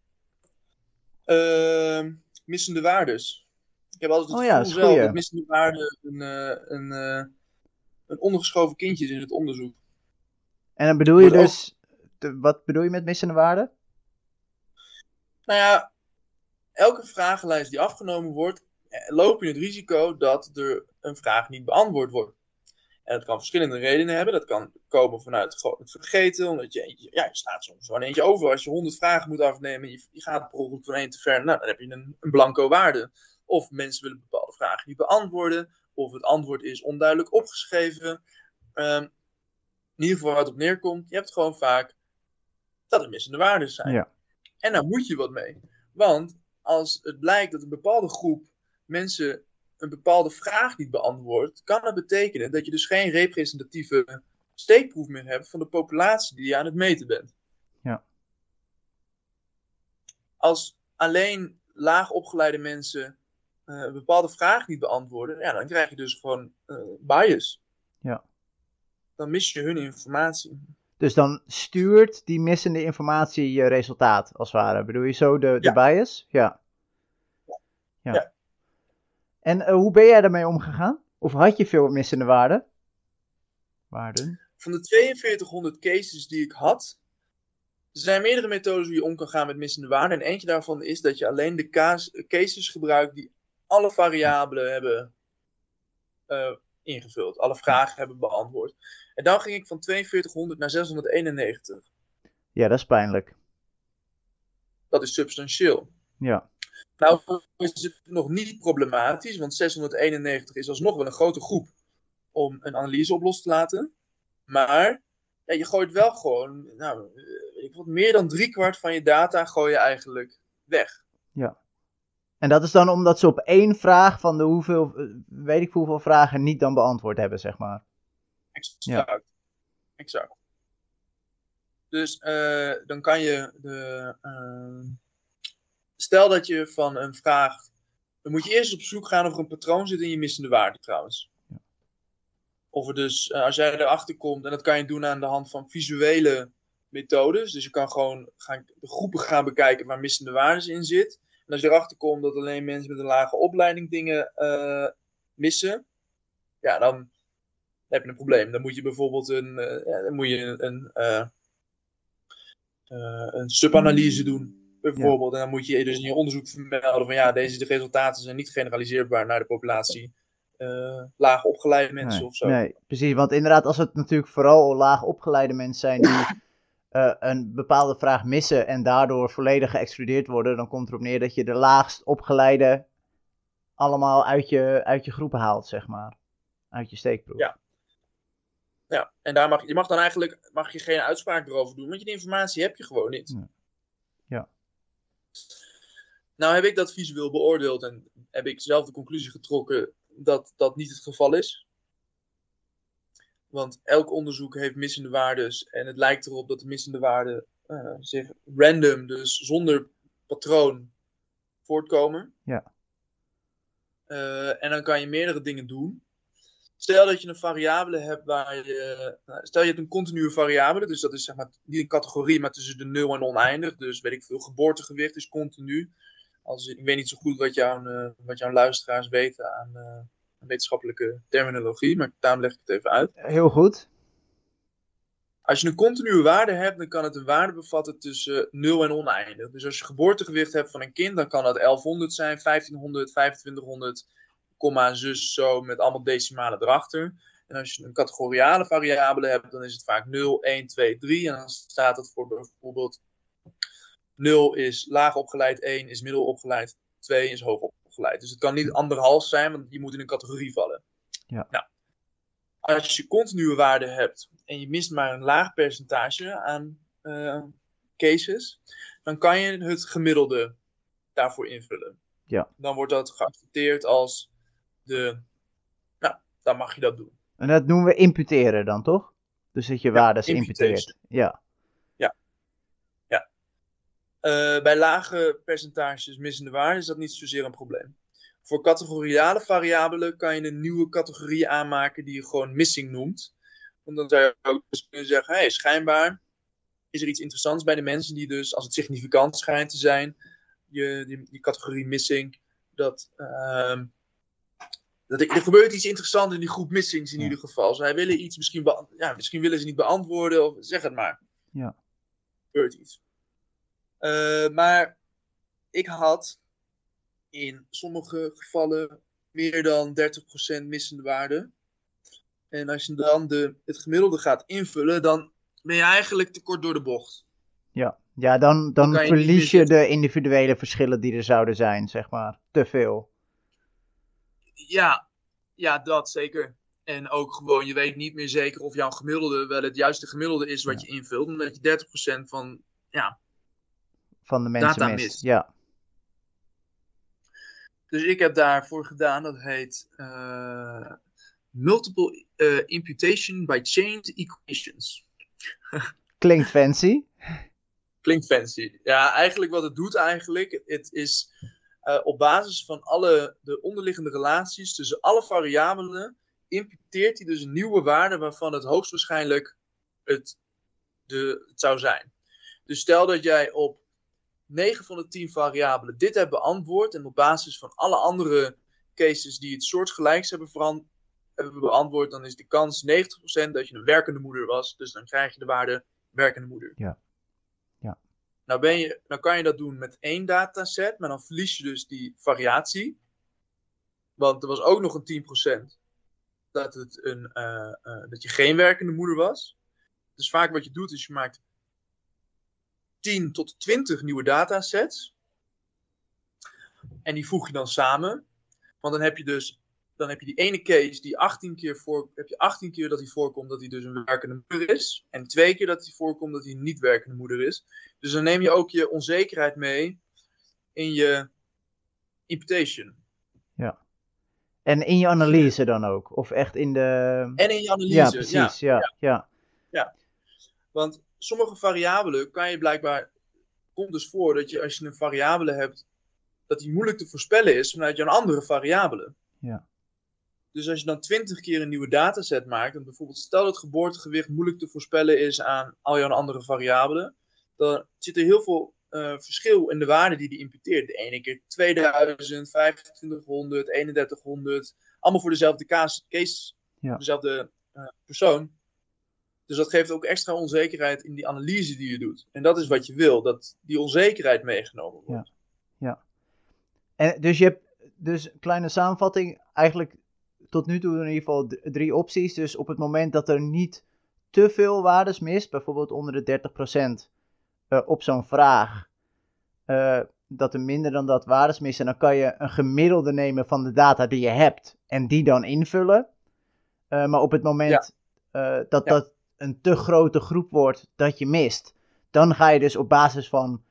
[SPEAKER 2] Uh, missende waardes. Ik heb altijd het
[SPEAKER 1] oh ja,
[SPEAKER 2] gevoel zelf dat missende waarden een, uh, een, uh, een ondergeschoven kindje is in het onderzoek.
[SPEAKER 1] En dan bedoel je dus, ook... de, wat bedoel je met missende waarden?
[SPEAKER 2] Nou ja, elke vragenlijst die afgenomen wordt, loop je het risico dat er een vraag niet beantwoord wordt. En dat kan verschillende redenen hebben. Dat kan komen vanuit het vergeten, omdat je, ja, je staat soms gewoon eentje over. Als je honderd vragen moet afnemen, je, je gaat per ongeluk van één te ver, nou, dan heb je een, een blanco waarde. Of mensen willen bepaalde vragen niet beantwoorden, of het antwoord is onduidelijk opgeschreven. Um, in ieder geval waar het op neerkomt, je hebt gewoon vaak dat er missende waarden zijn.
[SPEAKER 1] Ja.
[SPEAKER 2] En daar moet je wat mee. Want als het blijkt dat een bepaalde groep mensen een bepaalde vraag niet beantwoordt, kan dat betekenen dat je dus geen representatieve steekproef meer hebt van de populatie die je aan het meten bent.
[SPEAKER 1] Ja.
[SPEAKER 2] Als alleen laag opgeleide mensen uh, een bepaalde vraag niet beantwoorden, ja, dan krijg je dus gewoon uh, bias.
[SPEAKER 1] Ja.
[SPEAKER 2] Dan mis je hun informatie.
[SPEAKER 1] Dus dan stuurt die missende informatie je resultaat, als het ware. Bedoel je zo de, de
[SPEAKER 2] ja.
[SPEAKER 1] bias? Ja. Ja.
[SPEAKER 2] ja.
[SPEAKER 1] En uh, hoe ben jij daarmee omgegaan? Of had je veel missende waarden? Waarden?
[SPEAKER 2] Van de tweeënveertighonderd cases die ik had, er zijn meerdere methodes hoe je om kan gaan met missende waarden. En eentje daarvan is dat je alleen de cases gebruikt die alle variabelen hebben uh, ingevuld. Alle vragen hebben beantwoord. En dan ging ik van tweeënveertighonderd naar zeshonderdeenennegentig.
[SPEAKER 1] Ja, dat is pijnlijk.
[SPEAKER 2] Dat is substantieel.
[SPEAKER 1] Ja.
[SPEAKER 2] Nou is het nog niet problematisch, want zeshonderdeenennegentig is alsnog wel een grote groep om een analyse op los te laten. Maar ja, je gooit wel gewoon, nou, ik vond meer dan driekwart van je data gooi je eigenlijk weg.
[SPEAKER 1] Ja. En dat is dan omdat ze op één vraag van de hoeveel, weet ik hoeveel vragen niet dan beantwoord hebben, zeg maar.
[SPEAKER 2] Exact.
[SPEAKER 1] Ja.
[SPEAKER 2] Exact. Dus uh, dan kan je de... Uh, stel dat je van een vraag... Dan moet je eerst op zoek gaan of er een patroon zit in je missende waarde trouwens.
[SPEAKER 1] Ja.
[SPEAKER 2] Of er dus, uh, als jij erachter komt... En dat kan je doen aan de hand van visuele methodes. Dus je kan gewoon gaan, de groepen gaan bekijken waar missende waarden in zit. En als je erachter komt dat alleen mensen met een lage opleiding dingen uh, missen... Ja, dan... Dan heb je een probleem. Dan moet je bijvoorbeeld een, uh, ja, dan moet je een, een, uh, uh, een subanalyse doen. Bijvoorbeeld. Ja. En dan moet je dus in je onderzoek vermelden van ja, deze de resultaten zijn niet generaliseerbaar naar de populatie. Uh, laag opgeleide mensen
[SPEAKER 1] nee,
[SPEAKER 2] of zo.
[SPEAKER 1] Nee, precies. Want inderdaad, als het natuurlijk vooral laag opgeleide mensen zijn die uh, een bepaalde vraag missen en daardoor volledig geëxcludeerd worden, dan komt erop neer dat je de laagst opgeleide allemaal uit je, uit je groep haalt, zeg maar. Uit je steekproef.
[SPEAKER 2] Ja. Ja, en daar mag je mag dan eigenlijk mag je geen uitspraak erover doen, want je die informatie heb je gewoon niet.
[SPEAKER 1] Ja. Ja.
[SPEAKER 2] Nou heb ik dat visueel beoordeeld en heb ik zelf de conclusie getrokken dat dat niet het geval is. Want elk onderzoek heeft missende waardes en het lijkt erop dat de missende waarden uh, zich random, dus zonder patroon, voortkomen.
[SPEAKER 1] Ja.
[SPEAKER 2] Uh, en dan kan je meerdere dingen doen. Stel dat je een variabele hebt waar je... Stel je hebt een continue variabele, dus dat is zeg maar niet een categorie, maar tussen de nul en oneindig. Dus weet ik veel, geboortegewicht is continu. Als, ik weet niet zo goed wat jouw, uh, wat jouw luisteraars weten aan uh, wetenschappelijke terminologie, maar daarom leg ik het even uit.
[SPEAKER 1] Heel goed.
[SPEAKER 2] Als je een continue waarde hebt, dan kan het een waarde bevatten tussen nul en oneindig. Dus als je geboortegewicht hebt van een kind, dan kan dat elfhonderd zijn, vijftienhonderd, vijfentwintighonderd, komma, zus, zo, met allemaal decimalen erachter. En als je een categoriale variabele hebt, dan is het vaak nul, één, twee, drie. En dan staat het voor bijvoorbeeld nul is laag opgeleid, één is middel opgeleid, twee is hoog opgeleid. Dus het kan niet anderhalf zijn, want je moet in een categorie vallen.
[SPEAKER 1] Ja.
[SPEAKER 2] Nou, als je continue waarde hebt en je mist maar een laag percentage aan uh, cases, dan kan je het gemiddelde daarvoor invullen.
[SPEAKER 1] Ja.
[SPEAKER 2] Dan wordt dat geaccepteerd als de, nou, dan mag je dat doen.
[SPEAKER 1] En dat noemen we imputeren dan, toch? Dus dat je
[SPEAKER 2] Ja,
[SPEAKER 1] waardes
[SPEAKER 2] imputation.
[SPEAKER 1] imputeert. Ja.
[SPEAKER 2] Ja. Ja. Uh, bij lage percentages missende waarden is dat niet zozeer een probleem. Voor categoriale variabelen kan je een nieuwe categorie aanmaken die je gewoon missing noemt. Want dan zou je ook dus kunnen zeggen, hey, schijnbaar is er iets interessants bij de mensen die dus, als het significant schijnt te zijn, je, die, die categorie missing, dat, uh, dat er, er gebeurt iets interessants in die groep missings in ja. ieder geval. Zij willen iets, misschien, be- ja, misschien willen ze niet beantwoorden, of zeg het maar.
[SPEAKER 1] Ja.
[SPEAKER 2] Er gebeurt iets. Uh, maar ik had in sommige gevallen meer dan dertig procent missende waarde. En als je dan de, het gemiddelde gaat invullen, dan ben je eigenlijk te kort door de bocht.
[SPEAKER 1] Ja, ja dan, dan, dan je verlies je
[SPEAKER 2] de
[SPEAKER 1] individuele verschillen die er zouden zijn, zeg maar. Te veel.
[SPEAKER 2] Ja, ja, dat zeker. En ook gewoon, je weet niet meer zeker of jouw gemiddelde wel het juiste gemiddelde is wat ja. je invult. Omdat je dertig procent van, ja,
[SPEAKER 1] van de mensen
[SPEAKER 2] data
[SPEAKER 1] mist.
[SPEAKER 2] mist.
[SPEAKER 1] Ja.
[SPEAKER 2] Dus ik heb daarvoor gedaan, dat heet uh, Multiple uh, Imputation by Chained Equations.
[SPEAKER 1] Klinkt fancy.
[SPEAKER 2] Klinkt fancy. Ja, eigenlijk wat het doet eigenlijk, het is uh, op basis van alle de onderliggende relaties tussen alle variabelen, imputeert hij dus een nieuwe waarde waarvan het hoogstwaarschijnlijk het, de, het zou zijn. Dus stel dat jij op negen van de tien variabelen dit hebt beantwoord en op basis van alle andere cases die het soortgelijks hebben, veran- hebben beantwoord, dan is de kans negentig procent dat je een werkende moeder was. Dus dan krijg je de waarde werkende moeder.
[SPEAKER 1] Ja. Ja.
[SPEAKER 2] Nou, ben je, nou kan je dat doen met één dataset, maar dan verlies je dus die variatie. Want er was ook nog een tien procent dat, het een, uh, uh, dat je geen werkende moeder was. Dus vaak wat je doet is je maakt tien tot twintig nieuwe datasets. En die voeg je dan samen. Want dan heb je dus dan heb je die ene case die achttien keer voor, heb je achttien keer dat hij voorkomt dat hij dus een werkende moeder is. En twee keer dat hij voorkomt dat hij een niet werkende moeder is. Dus dan neem je ook je onzekerheid mee in je imputation.
[SPEAKER 1] Ja. En in je analyse dan ook? Of echt in de...
[SPEAKER 2] En in je analyse,
[SPEAKER 1] ja. Precies, ja.
[SPEAKER 2] ja.
[SPEAKER 1] ja, ja.
[SPEAKER 2] ja. Want sommige variabelen kan je blijkbaar... komt dus voor dat je als je een variabele hebt, dat die moeilijk te voorspellen is vanuit jouw andere variabelen.
[SPEAKER 1] Ja.
[SPEAKER 2] Dus als je dan twintig keer een nieuwe dataset maakt, en bijvoorbeeld stel dat geboortegewicht moeilijk te voorspellen is aan al jouw andere variabelen, dan zit er heel veel uh, verschil in de waarde die die imputeert. De ene keer tweeduizend, vijfentwintighonderd, eenendertighonderd, allemaal voor dezelfde case, case
[SPEAKER 1] ja.
[SPEAKER 2] dezelfde uh, persoon. Dus dat geeft ook extra onzekerheid in die analyse die je doet. En dat is wat je wil, dat die onzekerheid meegenomen wordt.
[SPEAKER 1] Ja. ja. En dus je hebt, dus kleine samenvatting, eigenlijk tot nu toe in ieder geval d- drie opties. Dus op het moment dat er niet te veel waardes mist, bijvoorbeeld onder de dertig procent uh, op zo'n vraag, uh, dat er minder dan dat waardes missen, dan kan je een gemiddelde nemen van de data die je hebt en die dan invullen. Uh, maar op het moment ja. uh, dat ja. dat een te grote groep wordt dat je mist, dan ga je dus op basis van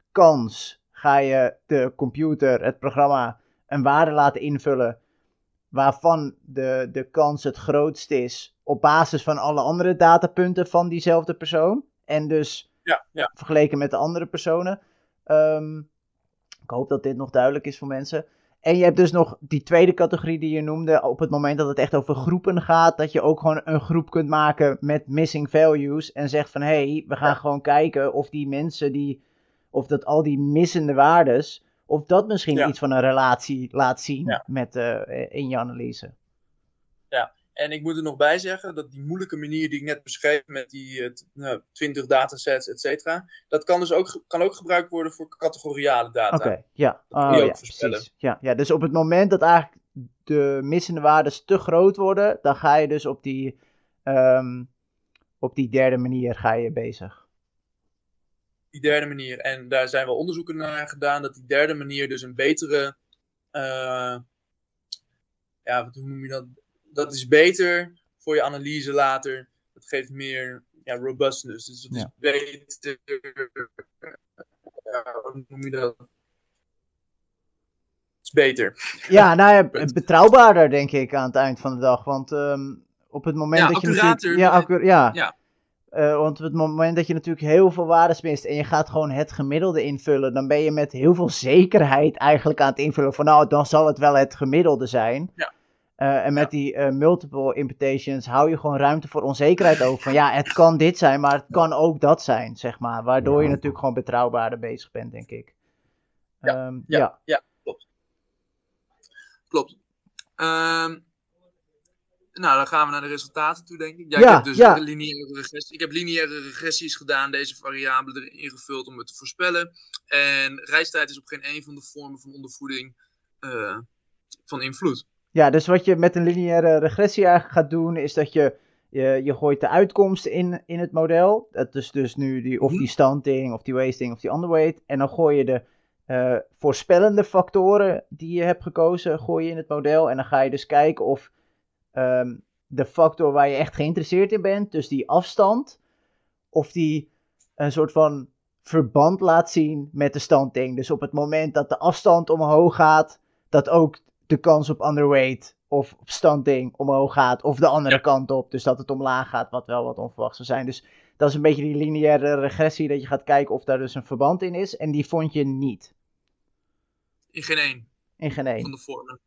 [SPEAKER 1] kans, ga je de computer, het programma, een waarde laten invullen waarvan de, de kans het grootst is op basis van alle andere datapunten van diezelfde persoon. En dus
[SPEAKER 2] ja, ja.
[SPEAKER 1] vergeleken met de andere personen. Um, ik hoop dat dit nog duidelijk is voor mensen. En je hebt dus nog die tweede categorie die je noemde, op het moment dat het echt over groepen gaat, dat je ook gewoon een groep kunt maken met missing values en zegt van, hé, hey, we gaan ja. gewoon kijken of die mensen die, of dat al die missende waardes, Of dat misschien
[SPEAKER 2] Ja.
[SPEAKER 1] iets van een relatie laat zien
[SPEAKER 2] Ja.
[SPEAKER 1] met, uh, in je analyse.
[SPEAKER 2] Ja, en ik moet er nog bij zeggen dat die moeilijke manier die ik net beschreef met die uh, t- nou, twintig datasets, et cetera, dat kan dus ook, kan ook gebruikt worden voor categoriale data.
[SPEAKER 1] Oké, okay, ja.
[SPEAKER 2] Dat kun je
[SPEAKER 1] oh,
[SPEAKER 2] ook
[SPEAKER 1] ja,
[SPEAKER 2] voorspellen.
[SPEAKER 1] precies. Ja, ja, dus op het moment dat eigenlijk de missende waarden te groot worden, dan ga je dus op die, um, op die derde manier ga je bezig.
[SPEAKER 2] Die derde manier. En daar zijn wel onderzoeken naar gedaan dat die derde manier dus een betere, uh, ja, wat hoe noem je dat? Dat is beter voor je analyse later. Dat geeft meer ja, robustness. Dus het is ja. beter, ja, hoe noem je dat? Het is beter.
[SPEAKER 1] Ja, nou ja, betrouwbaarder denk ik aan het eind van de dag. Want um, op het moment
[SPEAKER 2] ja,
[SPEAKER 1] dat je
[SPEAKER 2] natuurlijk...
[SPEAKER 1] Ja, accu- ja.
[SPEAKER 2] ja.
[SPEAKER 1] Uh, want op het moment dat je natuurlijk heel veel waardes mist en je gaat gewoon het gemiddelde invullen, dan ben je met heel veel zekerheid eigenlijk aan het invullen van nou, dan zal het wel het gemiddelde zijn.
[SPEAKER 2] Ja.
[SPEAKER 1] Uh, en met ja. die uh, multiple imputations hou je gewoon ruimte voor onzekerheid over. Van ja, het kan dit zijn, maar het kan ook dat zijn, zeg maar. Waardoor je natuurlijk gewoon betrouwbaarder bezig bent, denk ik.
[SPEAKER 2] Ja,
[SPEAKER 1] um,
[SPEAKER 2] ja,
[SPEAKER 1] ja.
[SPEAKER 2] ja, klopt. Klopt. Um, nou, dan gaan we naar de resultaten toe, denk ik. Ja,
[SPEAKER 1] ja
[SPEAKER 2] ik heb dus
[SPEAKER 1] ja.
[SPEAKER 2] lineaire regressie. Ik heb lineaire regressies gedaan, deze variabelen erin ingevuld om het te voorspellen. En reistijd is op geen een van de vormen van ondervoeding uh, van invloed.
[SPEAKER 1] Ja, dus wat je met een lineaire regressie eigenlijk gaat doen, is dat je, je, je gooit de uitkomst in, in het model. Dat is dus nu die, of die stunting, of die wasting, of die underweight. En dan gooi je de uh, voorspellende factoren die je hebt gekozen, gooi je in het model. En dan ga je dus kijken of um, de factor waar je echt geïnteresseerd in bent, dus die afstand, of die een soort van verband laat zien met de stunting. Dus op het moment dat de afstand omhoog gaat, dat ook de kans op underweight of op stunting omhoog gaat, of de andere ja. kant op, dus dat het omlaag gaat, wat wel wat onverwacht zou zijn. Dus dat is een beetje die lineaire regressie, dat je gaat kijken of daar dus een verband in is, en die vond je niet.
[SPEAKER 2] In geen één.
[SPEAKER 1] In geen één.
[SPEAKER 2] Van de vormen.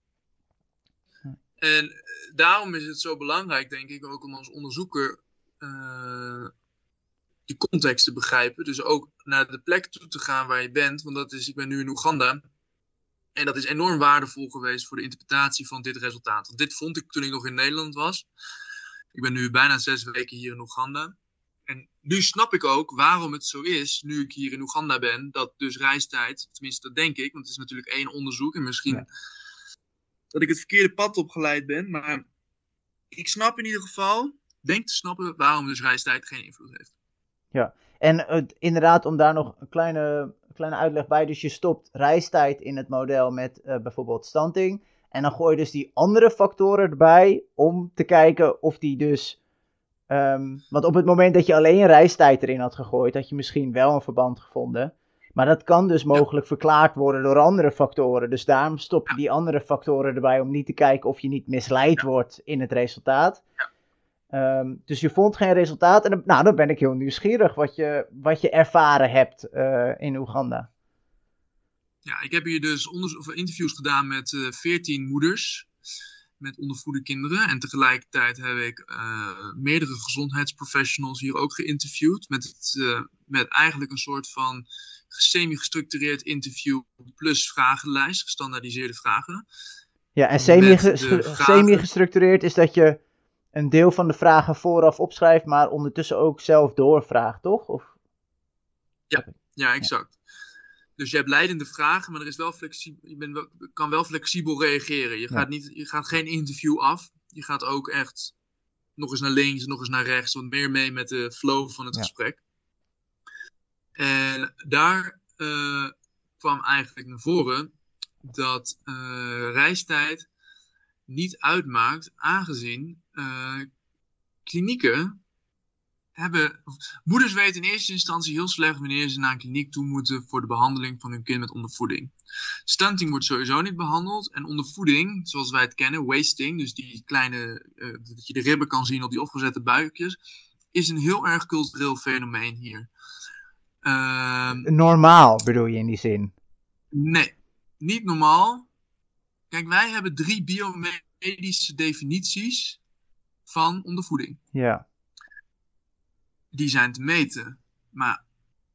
[SPEAKER 2] En daarom is het zo belangrijk, denk ik, ook om als onderzoeker uh, die context te begrijpen. Dus ook naar de plek toe te gaan waar je bent, want dat is, ik ben nu in Oeganda. En dat is enorm waardevol geweest voor de interpretatie van dit resultaat. Want dit vond ik toen ik nog in Nederland was. Ik ben nu bijna zes weken hier in Oeganda. En nu snap ik ook waarom het zo is, nu ik hier in Oeganda ben, dat dus reistijd, tenminste dat denk ik, want het is natuurlijk één onderzoek en misschien ja. dat ik het verkeerde pad opgeleid ben. Maar ik snap in ieder geval, denk te snappen waarom dus reistijd geen invloed heeft.
[SPEAKER 1] Ja, en uh, inderdaad om daar nog een kleine... kleine uitleg bij. Dus je stopt reistijd in het model met uh, bijvoorbeeld stunting. En dan gooi je dus die andere factoren erbij om te kijken of die dus... Um, want op het moment dat je alleen reistijd erin had gegooid, had je misschien wel een verband gevonden. Maar dat kan dus mogelijk ja. verklaard worden door andere factoren. Dus daarom stop je die andere factoren erbij om niet te kijken of je niet misleid ja. wordt in het resultaat.
[SPEAKER 2] Ja.
[SPEAKER 1] Um, dus je vond geen resultaat. En nou, dan ben ik heel nieuwsgierig wat je, wat je ervaren hebt uh, in Oeganda.
[SPEAKER 2] Ja, ik heb hier dus onderzo- of interviews gedaan met uh, veertien moeders met ondervoede kinderen. En tegelijkertijd heb ik uh, meerdere gezondheidsprofessionals hier ook geïnterviewd. Met, het, uh, met eigenlijk een soort van semi-gestructureerd interview plus vragenlijst, gestandaardiseerde vragen.
[SPEAKER 1] Ja, en semi-gestructureerd is dat je een deel van de vragen vooraf opschrijft, maar ondertussen ook zelf doorvraagt, toch? Of...
[SPEAKER 2] Ja, ja, exact. Ja. Dus je hebt leidende vragen, maar er is wel flexibel, je bent wel, kan wel flexibel reageren. Je gaat, ja. niet, je gaat geen interview af. Je gaat ook echt nog eens naar links, nog eens naar rechts, wat meer mee met de flow van het ja. gesprek. En daar uh, kwam eigenlijk naar voren dat uh, reistijd niet uitmaakt, aangezien uh, klinieken hebben... Moeders weten in eerste instantie heel slecht wanneer ze naar een kliniek toe moeten voor de behandeling van hun kind met ondervoeding. Stunting wordt sowieso niet behandeld en ondervoeding, zoals wij het kennen, wasting, dus die kleine, uh, dat je de ribben kan zien op die opgezette buikjes, is een heel erg cultureel fenomeen hier. Uh,
[SPEAKER 1] Normaal bedoel je in die zin?
[SPEAKER 2] Nee, niet normaal. Kijk, wij hebben drie biomedische definities van ondervoeding.
[SPEAKER 1] Ja.
[SPEAKER 2] Die zijn te meten. Maar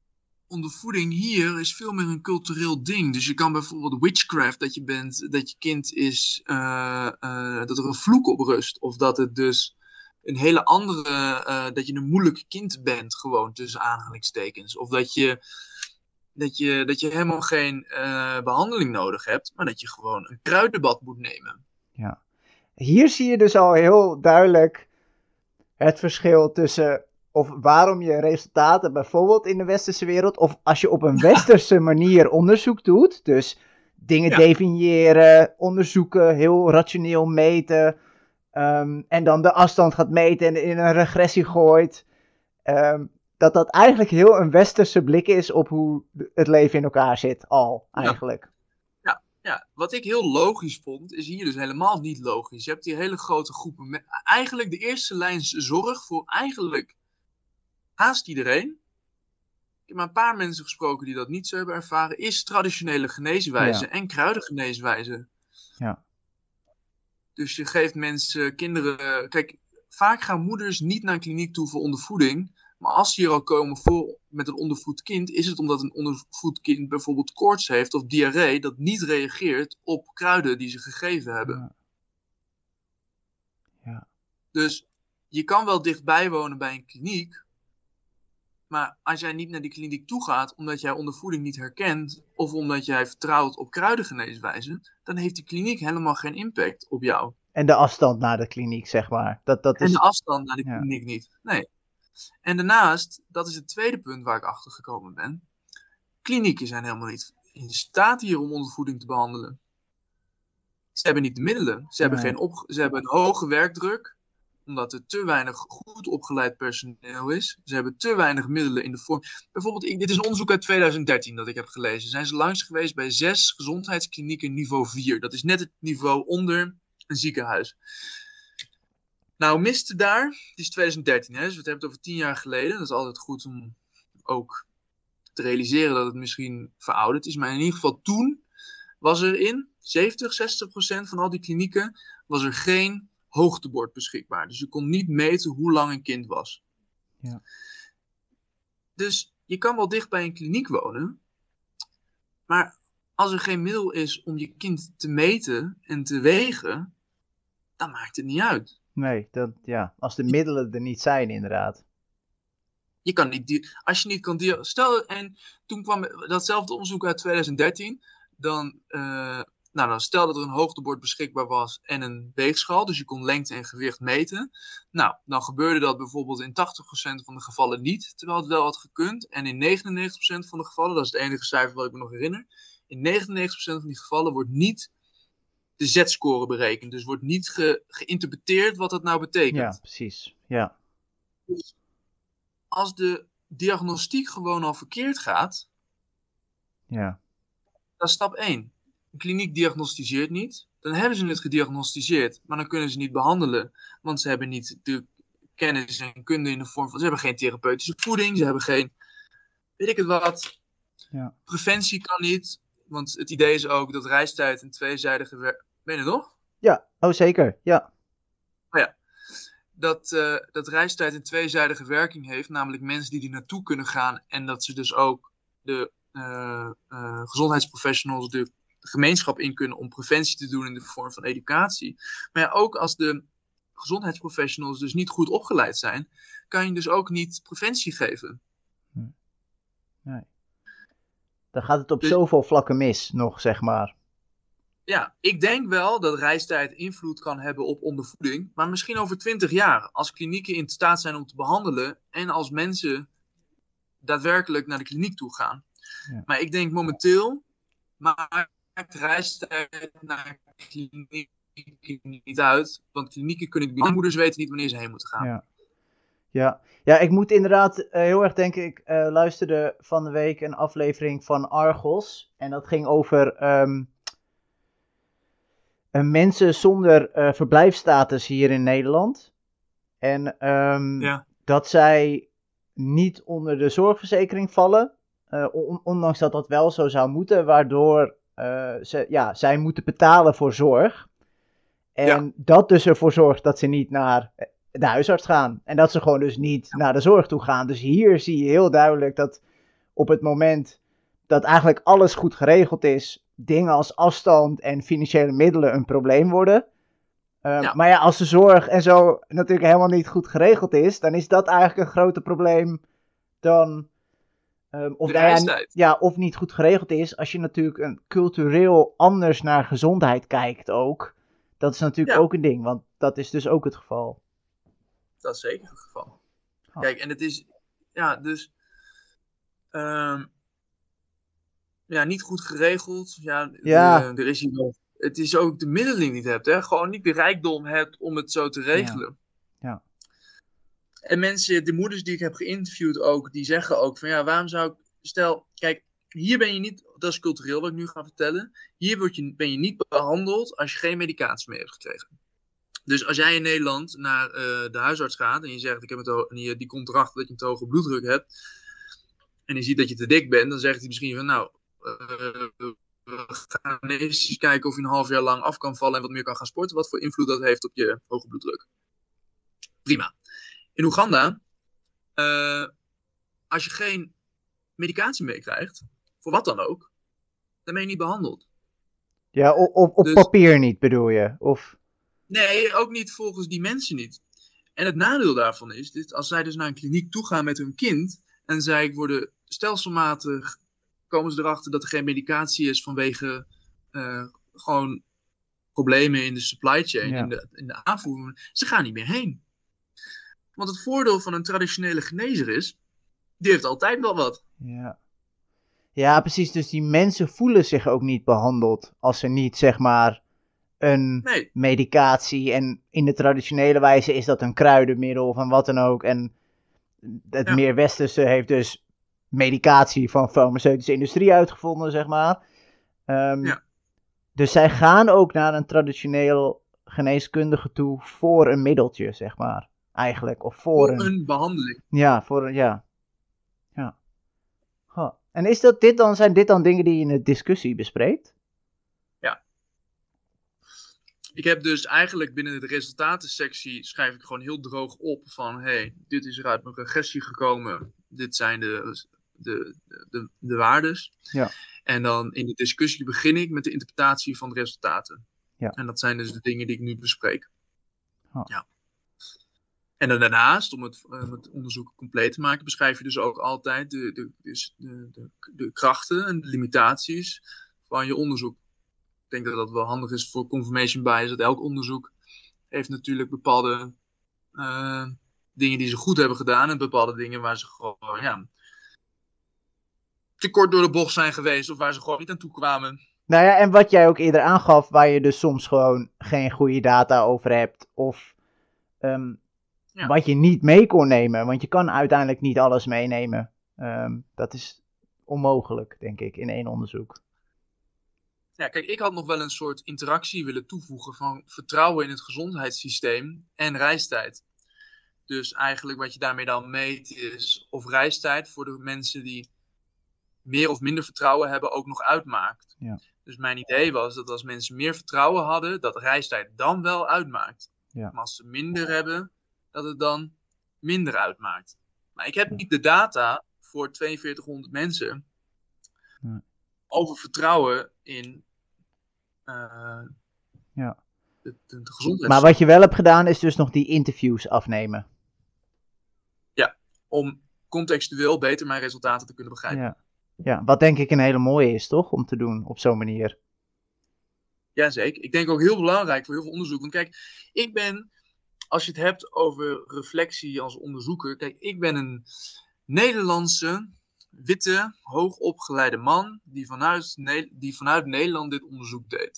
[SPEAKER 2] ondervoeding hier is veel meer een cultureel ding. Dus je kan bijvoorbeeld witchcraft, dat je bent, dat je kind is, uh, uh, dat er een vloek op rust. Of dat het dus een hele andere, uh, dat je een moeilijk kind bent, gewoon tussen aanhalingstekens. Of dat je, dat je, dat je helemaal geen uh, behandeling nodig hebt, maar dat je gewoon een kruidenbad moet nemen.
[SPEAKER 1] Ja. Hier zie je dus al heel duidelijk het verschil tussen of waarom je resultaten bijvoorbeeld in de westerse wereld, of als je op een westerse manier onderzoek doet, dus dingen ja. definiëren, onderzoeken, heel rationeel meten, um, en dan de afstand gaat meten en in een regressie gooit, um, dat dat eigenlijk heel een westerse blik is op hoe het leven in elkaar zit, al eigenlijk.
[SPEAKER 2] Ja. Ja, wat ik heel logisch vond, is hier dus helemaal niet logisch. Je hebt hier hele grote groepen. Met, eigenlijk de eerste lijn zorg voor eigenlijk haast iedereen. Ik heb maar een paar mensen gesproken die dat niet zo hebben ervaren. Is traditionele geneeswijze ja. en kruidengeneeswijze.
[SPEAKER 1] Ja.
[SPEAKER 2] Dus je geeft mensen, kinderen... Kijk, vaak gaan moeders niet naar een kliniek toe voor ondervoeding. Maar als ze hier al komen voor, met een ondervoed kind, is het omdat een ondervoed kind bijvoorbeeld koorts heeft of diarree, dat niet reageert op kruiden die ze gegeven hebben.
[SPEAKER 1] Ja. Ja.
[SPEAKER 2] Dus je kan wel dichtbij wonen bij een kliniek, maar als jij niet naar die kliniek toe gaat omdat jij ondervoeding niet herkent of omdat jij vertrouwt op kruidengeneeswijze, dan heeft die kliniek helemaal geen impact op jou.
[SPEAKER 1] En de afstand naar de kliniek, zeg maar. Dat, dat is...
[SPEAKER 2] En de afstand naar de
[SPEAKER 1] ja.
[SPEAKER 2] kliniek niet. Nee. En daarnaast, dat is het tweede punt waar ik achter gekomen ben. Klinieken zijn helemaal niet in staat hier om ondervoeding te behandelen. Ze hebben niet de middelen. Ze, hebben,
[SPEAKER 1] nee.
[SPEAKER 2] geen op, ze hebben een hoge werkdruk, omdat er te weinig goed opgeleid personeel is. Ze hebben te weinig middelen in de vorm. Bijvoorbeeld, ik, dit is een onderzoek uit twintig dertien dat ik heb gelezen. Zijn ze langs geweest bij zes gezondheidsklinieken niveau vier. Dat is net het niveau onder een ziekenhuis. Nou, miste daar, het is twintig dertien, hè, dus we hebben het over tien jaar geleden. Dat is altijd goed om ook te realiseren dat het misschien verouderd is. Maar in ieder geval toen was er in zeventig, zestig procent van al die klinieken was er geen hoogtebord beschikbaar. Dus je kon niet meten hoe lang een kind was.
[SPEAKER 1] Ja.
[SPEAKER 2] Dus je kan wel dicht bij een kliniek wonen, maar als er geen middel is om je kind te meten en te wegen, dan maakt het niet uit.
[SPEAKER 1] Nee, dat, ja, als de middelen er niet zijn, inderdaad.
[SPEAKER 2] Je kan niet, als je niet kan, stel, en toen kwam datzelfde onderzoek uit twintig dertien, dan, uh, nou dan stel dat er een hoogtebord beschikbaar was en een weegschaal, dus je kon lengte en gewicht meten. Nou, dan gebeurde dat bijvoorbeeld in tachtig procent van de gevallen niet, terwijl het wel had gekund. En in negenennegentig procent van de gevallen, dat is het enige cijfer wat ik me nog herinner, in negenennegentig procent van die gevallen wordt niet de Z-score berekend. Dus wordt niet ge, geïnterpreteerd wat dat nou betekent.
[SPEAKER 1] Ja, precies. Ja.
[SPEAKER 2] Dus als de diagnostiek gewoon al verkeerd gaat,
[SPEAKER 1] ja.
[SPEAKER 2] dat is stap één. Een kliniek diagnosticeert niet. Dan hebben ze het gediagnosticeerd, maar dan kunnen ze niet behandelen. Want ze hebben niet de kennis en kunde in de vorm van... Ze hebben geen therapeutische voeding, ze hebben geen... Weet ik het wat.
[SPEAKER 1] Ja.
[SPEAKER 2] Preventie kan niet. Want het idee is ook dat reistijd een tweezijdige... Wer- ben je er nog?
[SPEAKER 1] Ja, oh zeker, ja.
[SPEAKER 2] Oh ja. Dat, uh, dat reistijd een tweezijdige werking heeft. Namelijk mensen die er naartoe kunnen gaan. En dat ze dus ook de uh, uh, gezondheidsprofessionals de gemeenschap in kunnen om preventie te doen in de vorm van educatie. Maar ja, ook als de gezondheidsprofessionals dus niet goed opgeleid zijn, kan je dus ook niet preventie geven.
[SPEAKER 1] Nee. Dan gaat het op
[SPEAKER 2] dus,
[SPEAKER 1] zoveel vlakken mis nog, zeg maar.
[SPEAKER 2] Ja, ik denk wel dat reistijd invloed kan hebben op ondervoeding, maar misschien over twintig jaar, als klinieken in staat zijn om te behandelen en als mensen daadwerkelijk naar de kliniek toe gaan. Ja. Maar ik denk momenteel maakt reistijd naar kliniek niet uit, want klinieken kunnen niet, moeders weten niet wanneer ze heen moeten gaan.
[SPEAKER 1] Ja, ja. ja ik moet inderdaad uh, heel erg denken, ik uh, luisterde van de week een aflevering van Argos en dat ging over um, uh, mensen zonder uh, verblijfsstatus hier in Nederland en um,
[SPEAKER 2] ja.
[SPEAKER 1] dat zij niet onder de zorgverzekering vallen, uh, on- ondanks dat dat wel zo zou moeten, waardoor uh, ze, ja, zij moeten betalen voor zorg. En ja. dat dus ervoor zorgt dat ze niet naar de huisarts gaan. En dat ze gewoon dus niet ja. naar de zorg toe gaan. Dus hier zie je heel duidelijk dat op het moment dat eigenlijk alles goed geregeld is, dingen als afstand en financiële middelen een probleem worden. Um, ja. Maar ja, als de zorg en zo natuurlijk helemaal niet goed geregeld is, dan is dat eigenlijk een groter probleem dan... Um, of, nou ja, ja, of niet goed geregeld is, als je natuurlijk een cultureel anders naar gezondheid kijkt ook. Dat is natuurlijk ja. ook een ding, want dat is dus ook het geval.
[SPEAKER 2] Dat is zeker het geval. Oh. Kijk, en het is, ja, dus, um, ja, niet goed geregeld. Ja,
[SPEAKER 1] ja.
[SPEAKER 2] De, er is hier nog, het is ook de middelen die je niet hebt, hè. Gewoon niet de rijkdom hebt om het zo te regelen.
[SPEAKER 1] Ja. ja.
[SPEAKER 2] En mensen, de moeders die ik heb geïnterviewd ook, die zeggen ook van ja, waarom zou ik, stel, kijk, hier ben je niet, dat is cultureel wat ik nu ga vertellen, hier word je, ben je niet behandeld als je geen medicatie mee hebt gekregen. Dus als jij in Nederland naar uh, de huisarts gaat en je zegt, ik heb het ho- en die, die komt erachter dat je een te hoge bloeddruk hebt, en je ziet dat je te dik bent, dan zegt hij misschien van nou, uh, we gaan eens kijken of je een half jaar lang af kan vallen en wat meer kan gaan sporten, wat voor invloed dat heeft op je hoge bloeddruk. Prima. In Oeganda, uh, als je geen medicatie meekrijgt, voor wat dan ook, dan ben je niet behandeld.
[SPEAKER 1] Ja, op, op, op dus, papier niet bedoel je? Of...
[SPEAKER 2] Nee, ook niet volgens die mensen niet. En het nadeel daarvan is, dit, als zij dus naar een kliniek toe gaan met hun kind, en zij worden stelselmatig, komen ze erachter dat er geen medicatie is vanwege uh, gewoon problemen in de supply chain, ja. in, de, in de aanvoer. Ze gaan niet meer heen. Want het voordeel van een traditionele genezer is, die heeft altijd wel wat.
[SPEAKER 1] Ja. Ja, precies. Dus die mensen voelen zich ook niet behandeld als ze niet, zeg maar, een nee. medicatie. En in de traditionele wijze is dat een kruidenmiddel of een wat dan ook. En het ja. meer westerse heeft dus medicatie van farmaceutische industrie uitgevonden, zeg maar. Um, ja. Dus zij gaan ook naar een traditioneel geneeskundige toe voor een middeltje, zeg maar. Eigenlijk, of voor,
[SPEAKER 2] voor
[SPEAKER 1] een...
[SPEAKER 2] een behandeling.
[SPEAKER 1] Ja, voor een, ja. Ja. Huh. En is dat dit dan, zijn dit dan dingen die je in de discussie bespreekt?
[SPEAKER 2] Ja. Ik heb dus eigenlijk binnen de resultatensectie schrijf ik gewoon heel droog op van, hé, hey, dit is er uit mijn regressie gekomen. Dit zijn de, de, de, de, de waardes.
[SPEAKER 1] Ja.
[SPEAKER 2] En dan in de discussie begin ik met de interpretatie van de resultaten.
[SPEAKER 1] Ja.
[SPEAKER 2] En dat zijn dus de dingen die ik nu bespreek.
[SPEAKER 1] Huh.
[SPEAKER 2] Ja. En dan daarnaast, om het, uh, het onderzoek compleet te maken, beschrijf je dus ook altijd de, de, dus de, de, de krachten en de limitaties van je onderzoek. Ik denk dat dat wel handig is voor confirmation bias, dat elk onderzoek heeft natuurlijk bepaalde uh, dingen die ze goed hebben gedaan en bepaalde dingen waar ze gewoon ja, te kort door de bocht zijn geweest of waar ze gewoon niet aan toe kwamen.
[SPEAKER 1] Nou ja, en wat jij ook eerder aangaf, waar je dus soms gewoon geen goede data over hebt of... Um, Ja. Wat je niet mee kon nemen, want je kan uiteindelijk niet alles meenemen. Um, dat is onmogelijk, denk ik, in één onderzoek.
[SPEAKER 2] Ja, kijk, ik had nog wel een soort interactie willen toevoegen van vertrouwen in het gezondheidssysteem en reistijd. Dus eigenlijk wat je daarmee dan meet is of reistijd voor de mensen die meer of minder vertrouwen hebben ook nog uitmaakt.
[SPEAKER 1] Ja.
[SPEAKER 2] Dus mijn idee was dat als mensen meer vertrouwen hadden, dat reistijd dan wel uitmaakt.
[SPEAKER 1] Ja.
[SPEAKER 2] Maar als ze minder hebben, dat het dan minder uitmaakt. Maar ik heb niet de data voor tweeënveertighonderd mensen
[SPEAKER 1] ja.
[SPEAKER 2] over vertrouwen in uh,
[SPEAKER 1] ja.
[SPEAKER 2] de, de, de gezondheid.
[SPEAKER 1] Maar wat je wel hebt gedaan is dus nog die interviews afnemen.
[SPEAKER 2] Ja, om contextueel beter mijn resultaten te kunnen begrijpen.
[SPEAKER 1] Ja. ja, wat denk ik een hele mooie is, toch? Om te doen op zo'n manier.
[SPEAKER 2] Jazeker. Ik denk ook heel belangrijk voor heel veel onderzoek. Want kijk, ik ben... Als je het hebt over reflectie als onderzoeker. Kijk, ik ben een Nederlandse, witte, hoogopgeleide man die vanuit, ne- die vanuit Nederland dit onderzoek deed.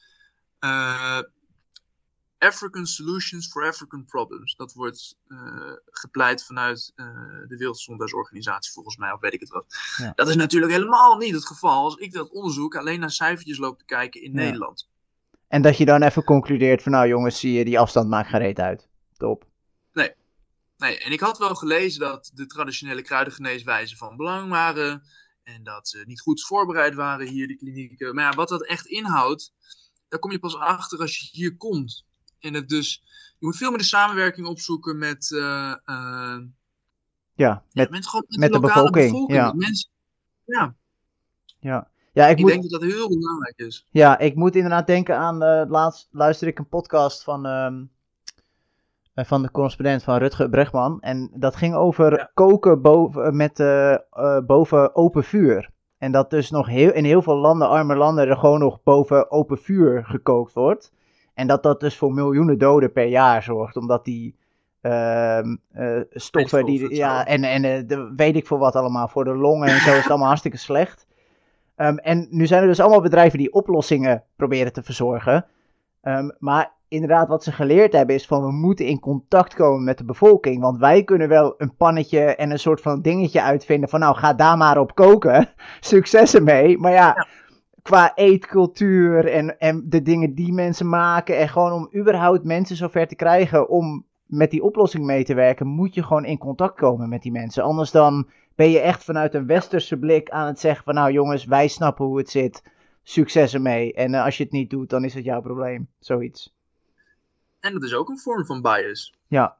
[SPEAKER 2] Uh, African Solutions for African Problems. Dat wordt uh, gepleit vanuit uh, de Wereldgezondheidsorganisatie volgens mij, of weet ik het wat.
[SPEAKER 1] Ja.
[SPEAKER 2] Dat is natuurlijk helemaal niet het geval als ik dat onderzoek alleen naar cijfertjes loop te kijken in ja. Nederland.
[SPEAKER 1] En dat je dan even concludeert van nou jongens, zie je, die afstand maakt geen reet uit. Top.
[SPEAKER 2] Nee. nee. En ik had wel gelezen dat de traditionele kruidengeneeswijzen van belang waren. En dat ze niet goed voorbereid waren hier, die klinieken. Maar ja, wat dat echt inhoudt, daar kom je pas achter als je hier komt. En het dus, je moet veel meer de samenwerking opzoeken met... Uh, uh,
[SPEAKER 1] ja, met,
[SPEAKER 2] ja, met, gewoon met,
[SPEAKER 1] met
[SPEAKER 2] de,
[SPEAKER 1] de
[SPEAKER 2] lokale
[SPEAKER 1] bevolking.
[SPEAKER 2] bevolking.
[SPEAKER 1] Ja.
[SPEAKER 2] Met mensen, Ja,
[SPEAKER 1] Ja, ja, ik,
[SPEAKER 2] ik
[SPEAKER 1] moet,
[SPEAKER 2] denk dat dat heel belangrijk is.
[SPEAKER 1] ja, ik moet inderdaad denken aan, uh, laatst luisterde ik een podcast van, um, uh, van de correspondent van Rutger Bregman. En dat ging over
[SPEAKER 2] Ja.
[SPEAKER 1] koken boven, met, uh, uh, boven open vuur. En dat dus nog heel, in heel veel landen, arme landen, er gewoon nog boven open vuur gekookt wordt. En dat dat dus voor miljoenen doden per jaar zorgt, omdat die uh, uh, stoffen, die, ja, en, en uh, de, weet ik veel wat allemaal, voor de longen en zo is het allemaal hartstikke slecht. Um, en nu zijn er dus allemaal bedrijven die oplossingen proberen te verzorgen. Um, maar inderdaad, wat ze geleerd hebben is van we moeten in contact komen met de bevolking. Want wij kunnen wel een pannetje en een soort van dingetje uitvinden van nou, ga daar maar op koken. Succes ermee. Maar ja, ja. qua eetcultuur en, en de dingen die mensen maken en gewoon om überhaupt mensen zover te krijgen om met die oplossing mee te werken, moet je gewoon in contact komen met die mensen. Anders dan ben je echt vanuit een westerse blik aan het zeggen van nou jongens, wij snappen hoe het zit. Succes ermee. En uh, als je het niet doet, dan is het jouw probleem. Zoiets.
[SPEAKER 2] En dat is ook een vorm van bias.
[SPEAKER 1] Ja.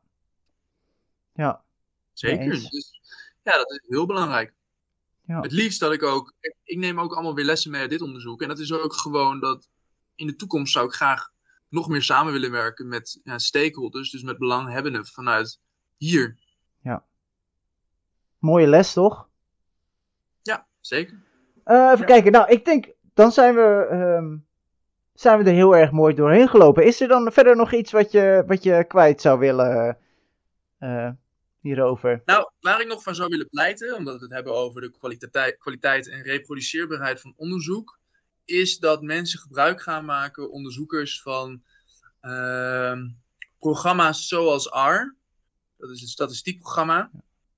[SPEAKER 1] Ja.
[SPEAKER 2] Zeker. Dus, ja, dat is heel belangrijk. Ja. Het liefst dat ik ook... Ik neem ook allemaal weer lessen mee uit dit onderzoek. En dat is ook gewoon dat in de toekomst zou ik graag nog meer samen willen werken met ja, stakeholders. Dus met belanghebbenden vanuit hier.
[SPEAKER 1] Ja. Mooie les, toch?
[SPEAKER 2] Ja, zeker.
[SPEAKER 1] Uh, even ja. kijken. Nou, ik denk... Dan zijn we, um, zijn we er heel erg mooi doorheen gelopen. Is er dan verder nog iets wat je, wat je kwijt zou willen uh, hierover?
[SPEAKER 2] Nou, waar ik nog van zou willen pleiten, omdat we het hebben over de kwaliteit, kwaliteit en reproduceerbaarheid van onderzoek, is dat mensen gebruik gaan maken, onderzoekers, van uh, programma's zoals R. Dat is een statistiekprogramma.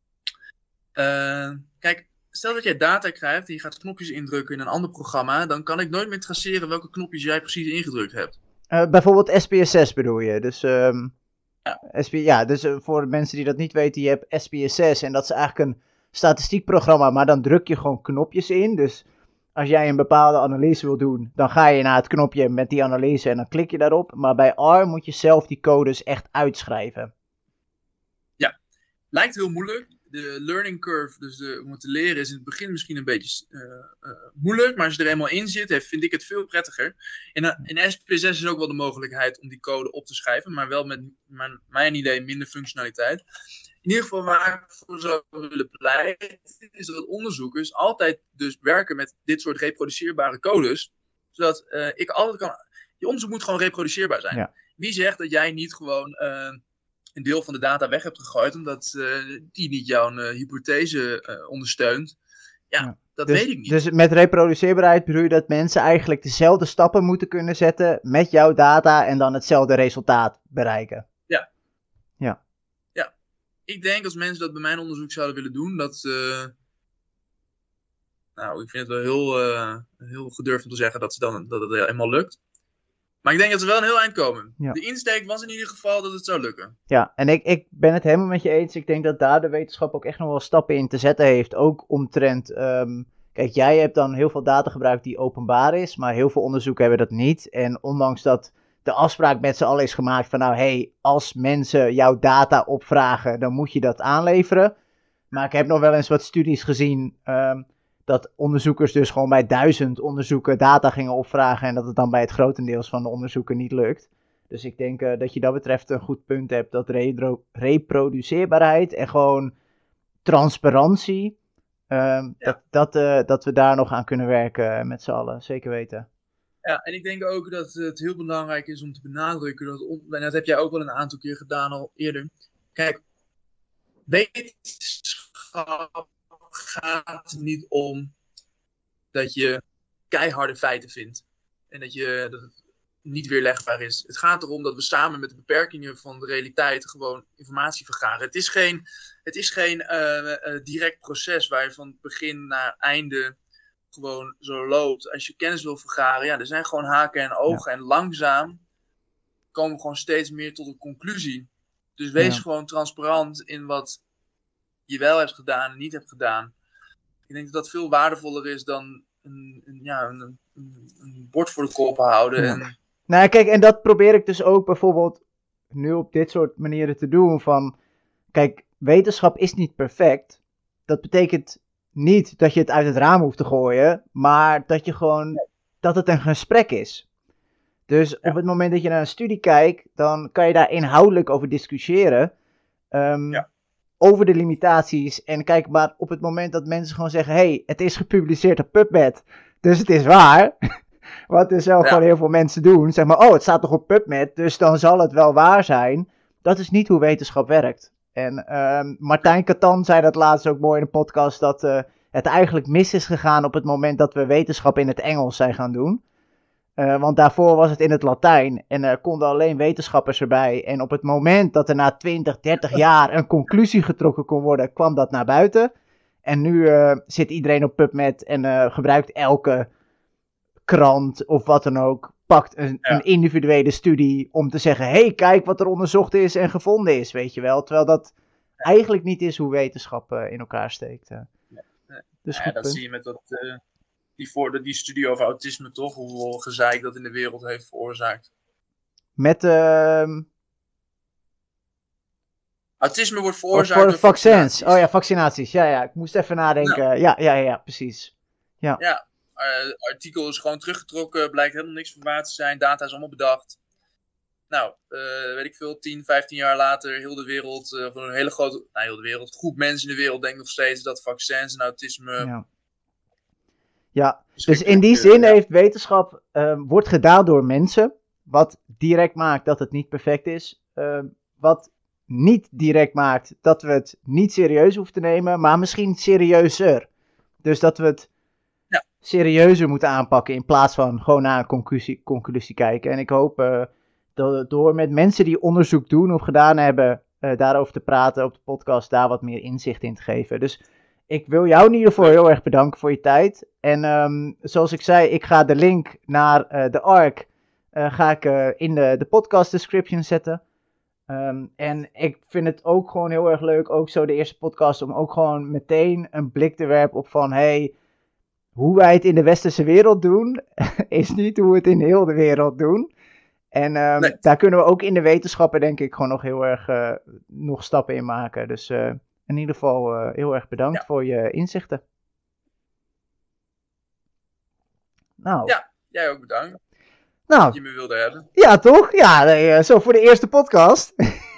[SPEAKER 2] Uh, kijk, stel dat jij data krijgt en je gaat knopjes indrukken in een ander programma, dan kan ik nooit meer traceren welke knopjes jij precies ingedrukt hebt.
[SPEAKER 1] Uh, bijvoorbeeld S P S S bedoel je? Dus, um, ja. S P, ja, dus uh, voor de mensen die dat niet weten, je hebt S P S S en dat is eigenlijk een statistiekprogramma, maar dan druk je gewoon knopjes in. Dus als jij een bepaalde analyse wil doen, dan ga je naar het knopje met die analyse en dan klik je daarop. Maar bij R moet je zelf die codes echt uitschrijven.
[SPEAKER 2] Ja, lijkt heel moeilijk. De learning curve, dus de, om het te leren, is in het begin misschien een beetje uh, uh, moeilijk. Maar als je er eenmaal in zit, vind ik het veel prettiger. In, uh, in S P S S is ook wel de mogelijkheid om die code op te schrijven. Maar wel met, mijn, mijn idee, minder functionaliteit. In ieder geval waar ik voor zou willen pleiten, is dat onderzoekers altijd dus werken met dit soort reproduceerbare codes. Zodat uh, ik altijd kan... Je onderzoek moet gewoon reproduceerbaar zijn. Ja. Wie zegt dat jij niet gewoon... Uh, een deel van de data weg hebt gegooid, omdat uh, die niet jouw uh, hypothese uh, ondersteunt. Ja, ja. dat
[SPEAKER 1] dus,
[SPEAKER 2] weet ik niet.
[SPEAKER 1] Dus met reproduceerbaarheid bedoel je dat mensen eigenlijk dezelfde stappen moeten kunnen zetten met jouw data en dan hetzelfde resultaat bereiken?
[SPEAKER 2] Ja.
[SPEAKER 1] Ja.
[SPEAKER 2] Ja. Ik denk als mensen dat bij mijn onderzoek zouden willen doen, dat... Uh, nou, ik vind het wel heel, uh, heel gedurfd om te zeggen dat, ze dan, dat het helemaal lukt. Maar ik denk dat we wel een heel eind komen. Ja. De insteek was in ieder geval dat het zou lukken.
[SPEAKER 1] Ja, en ik, ik ben het helemaal met je eens. Ik denk dat daar de wetenschap ook echt nog wel stappen in te zetten heeft. Ook omtrent... Um, kijk, jij hebt dan heel veel data gebruikt die openbaar is. Maar heel veel onderzoeken hebben dat niet. En ondanks dat de afspraak met z'n allen is gemaakt van... Nou, hé, hey, als mensen jouw data opvragen, dan moet je dat aanleveren. Maar ik heb nog wel eens wat studies gezien... Um, dat onderzoekers dus gewoon bij duizend onderzoeken data gingen opvragen en dat het dan bij het grotendeels van de onderzoeken niet lukt. Dus ik denk uh, dat je dat betreft een goed punt hebt, dat redro- reproduceerbaarheid en gewoon transparantie, uh, ja. dat, dat, uh, dat we daar nog aan kunnen werken met z'n allen, zeker weten.
[SPEAKER 2] Ja, en ik denk ook dat het heel belangrijk is om te benadrukken, dat, on- en dat heb jij ook wel een aantal keer gedaan al eerder. Kijk, wetenschap gaat niet om dat je keiharde feiten vindt en dat, je, dat het niet weerlegbaar is. Het gaat erom dat we samen met de beperkingen van de realiteit gewoon informatie vergaren. Het is geen, het is geen uh, uh, direct proces waar je van begin naar einde gewoon zo loopt. Als je kennis wil vergaren, ja, er zijn gewoon haken en ogen. Ja. En langzaam komen we gewoon steeds meer tot een conclusie. Dus wees ja. gewoon transparant in wat je wel hebt gedaan en niet hebt gedaan. Ik denk dat dat veel waardevoller is dan een, een, ja, een, een, een bord voor de kop houden. Ja. En...
[SPEAKER 1] Nou kijk, en dat probeer ik dus ook bijvoorbeeld nu op dit soort manieren te doen. Van, kijk, wetenschap is niet perfect. Dat betekent niet dat je het uit het raam hoeft te gooien, maar dat je gewoon, dat het een gesprek is. Dus ja. op het moment dat je naar een studie kijkt, dan kan je daar inhoudelijk over discussiëren. Um, ja. Over de limitaties. En kijk, maar op het moment dat mensen gewoon zeggen, hé, hey, het is gepubliceerd op PubMed, dus het is waar. Wat dus wel ja. gewoon heel veel mensen doen. Zeg maar, oh, het staat toch op PubMed, dus dan zal het wel waar zijn. Dat is niet hoe wetenschap werkt. En um, Martijn Katan zei dat laatst ook mooi in een podcast, dat uh, het eigenlijk mis is gegaan op het moment dat we wetenschap in het Engels zijn gaan doen. Uh, want daarvoor was het in het Latijn en er uh, konden alleen wetenschappers erbij. En op het moment dat er na twintig, dertig jaar een conclusie getrokken kon worden, kwam dat naar buiten. En nu uh, zit iedereen op PubMed en uh, gebruikt elke krant of wat dan ook, pakt een, ja. een individuele studie om te zeggen, hé, hey, kijk wat er onderzocht is en gevonden is, weet je wel. Terwijl dat ja. eigenlijk niet is hoe wetenschap uh, in elkaar steekt. Uh.
[SPEAKER 2] Ja. Nee. Dus ja, dat punt. Zie je met dat... Uh... Die, voor, die studie over autisme toch, hoeveel gezeik dat in de wereld heeft veroorzaakt.
[SPEAKER 1] Met uh...
[SPEAKER 2] autisme wordt veroorzaakt
[SPEAKER 1] door vaccins. vaccinaties. Oh ja, vaccinaties. Ja, ja, ik moest even nadenken. Ja, ja, ja, ja precies. Ja,
[SPEAKER 2] ja uh, artikel is gewoon teruggetrokken, blijkt helemaal niks van waar te zijn, data is allemaal bedacht. Nou, uh, weet ik veel, tien, vijftien jaar later, heel de wereld, uh, een hele grote, nou heel de wereld, groep mensen in de wereld denkt nog steeds dat vaccins en autisme...
[SPEAKER 1] Ja. Ja, dus in die zin heeft wetenschap, uh, wordt gedaan door mensen, wat direct maakt dat het niet perfect is, uh, wat niet direct maakt dat we het niet serieus hoeven te nemen, maar misschien serieuzer. Dus dat we het ja. serieuzer moeten aanpakken in plaats van gewoon naar een conclusie, conclusie kijken. En ik hoop uh, dat door met mensen die onderzoek doen of gedaan hebben, uh, daarover te praten op de podcast, daar wat meer inzicht in te geven. Dus... Ik wil jou in ieder geval heel erg bedanken voor je tijd. En um, zoals ik zei, ik ga de link naar uh, de A R C uh, ga ik, uh, in de, de podcast description zetten. Um, en ik vind het ook gewoon heel erg leuk, ook zo de eerste podcast, om ook gewoon meteen een blik te werpen op van, hey, hoe wij het in de westerse wereld doen, is niet hoe we het in heel de wereld doen. En um, nee. daar kunnen we ook in de wetenschappen denk ik gewoon nog heel erg uh, nog stappen in maken. Dus... Uh, In ieder geval uh, heel erg bedankt ja. voor je inzichten. Nou.
[SPEAKER 2] Ja, jij ook bedankt.
[SPEAKER 1] Nou.
[SPEAKER 2] Dat je me wilde hebben.
[SPEAKER 1] Ja, toch? Ja, nee, uh, zo voor de eerste podcast.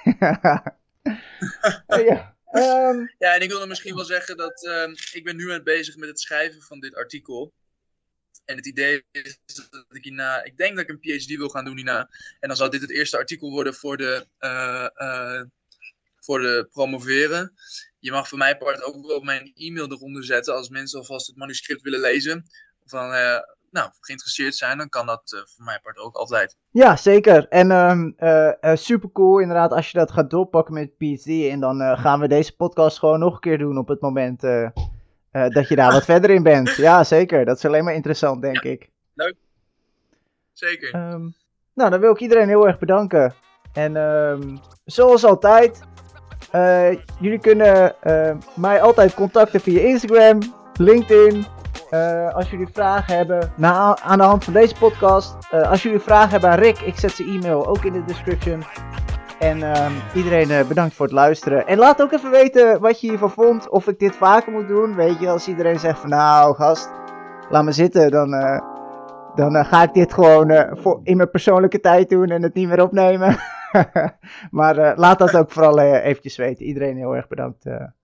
[SPEAKER 1] ja. Um,
[SPEAKER 2] ja, en ik wilde misschien wel zeggen dat uh, ik ben nu aan bezig met het schrijven van dit artikel. En het idee is dat ik hierna, ik denk dat ik een P H D wil gaan doen hierna. En dan zal dit het eerste artikel worden voor de... Uh, uh, voor de promoveren. Je mag van mijn part ook wel mijn e-mail eronder zetten als mensen alvast het manuscript willen lezen. Van, uh, nou, geïnteresseerd zijn, dan kan dat uh, van mijn part ook altijd.
[SPEAKER 1] Ja, zeker. En um, uh, uh, super cool inderdaad als je dat gaat doorpakken met P H D. En dan uh, gaan we deze podcast gewoon nog een keer doen op het moment uh, uh, dat je daar wat verder in bent. Ja, zeker. Dat is alleen maar interessant, denk
[SPEAKER 2] ja,
[SPEAKER 1] ik.
[SPEAKER 2] Leuk. Zeker.
[SPEAKER 1] Um, nou, dan wil ik iedereen heel erg bedanken. En um, zoals altijd... Uh, jullie kunnen uh, mij altijd contacten via Instagram, LinkedIn. Uh, als jullie vragen hebben na, aan de hand van deze podcast. Uh, als jullie vragen hebben aan Rick, ik zet zijn e-mail ook in de description. En uh, iedereen uh, bedankt voor het luisteren. En laat ook even weten wat je hiervan vond. Of ik dit vaker moet doen. Weet je, als iedereen zegt van nou gast, laat me zitten. Dan, uh, dan uh, ga ik dit gewoon uh, voor, in mijn persoonlijke tijd doen en het niet meer opnemen. Maar uh, laat dat ook vooral uh, eventjes weten. Iedereen heel erg bedankt uh,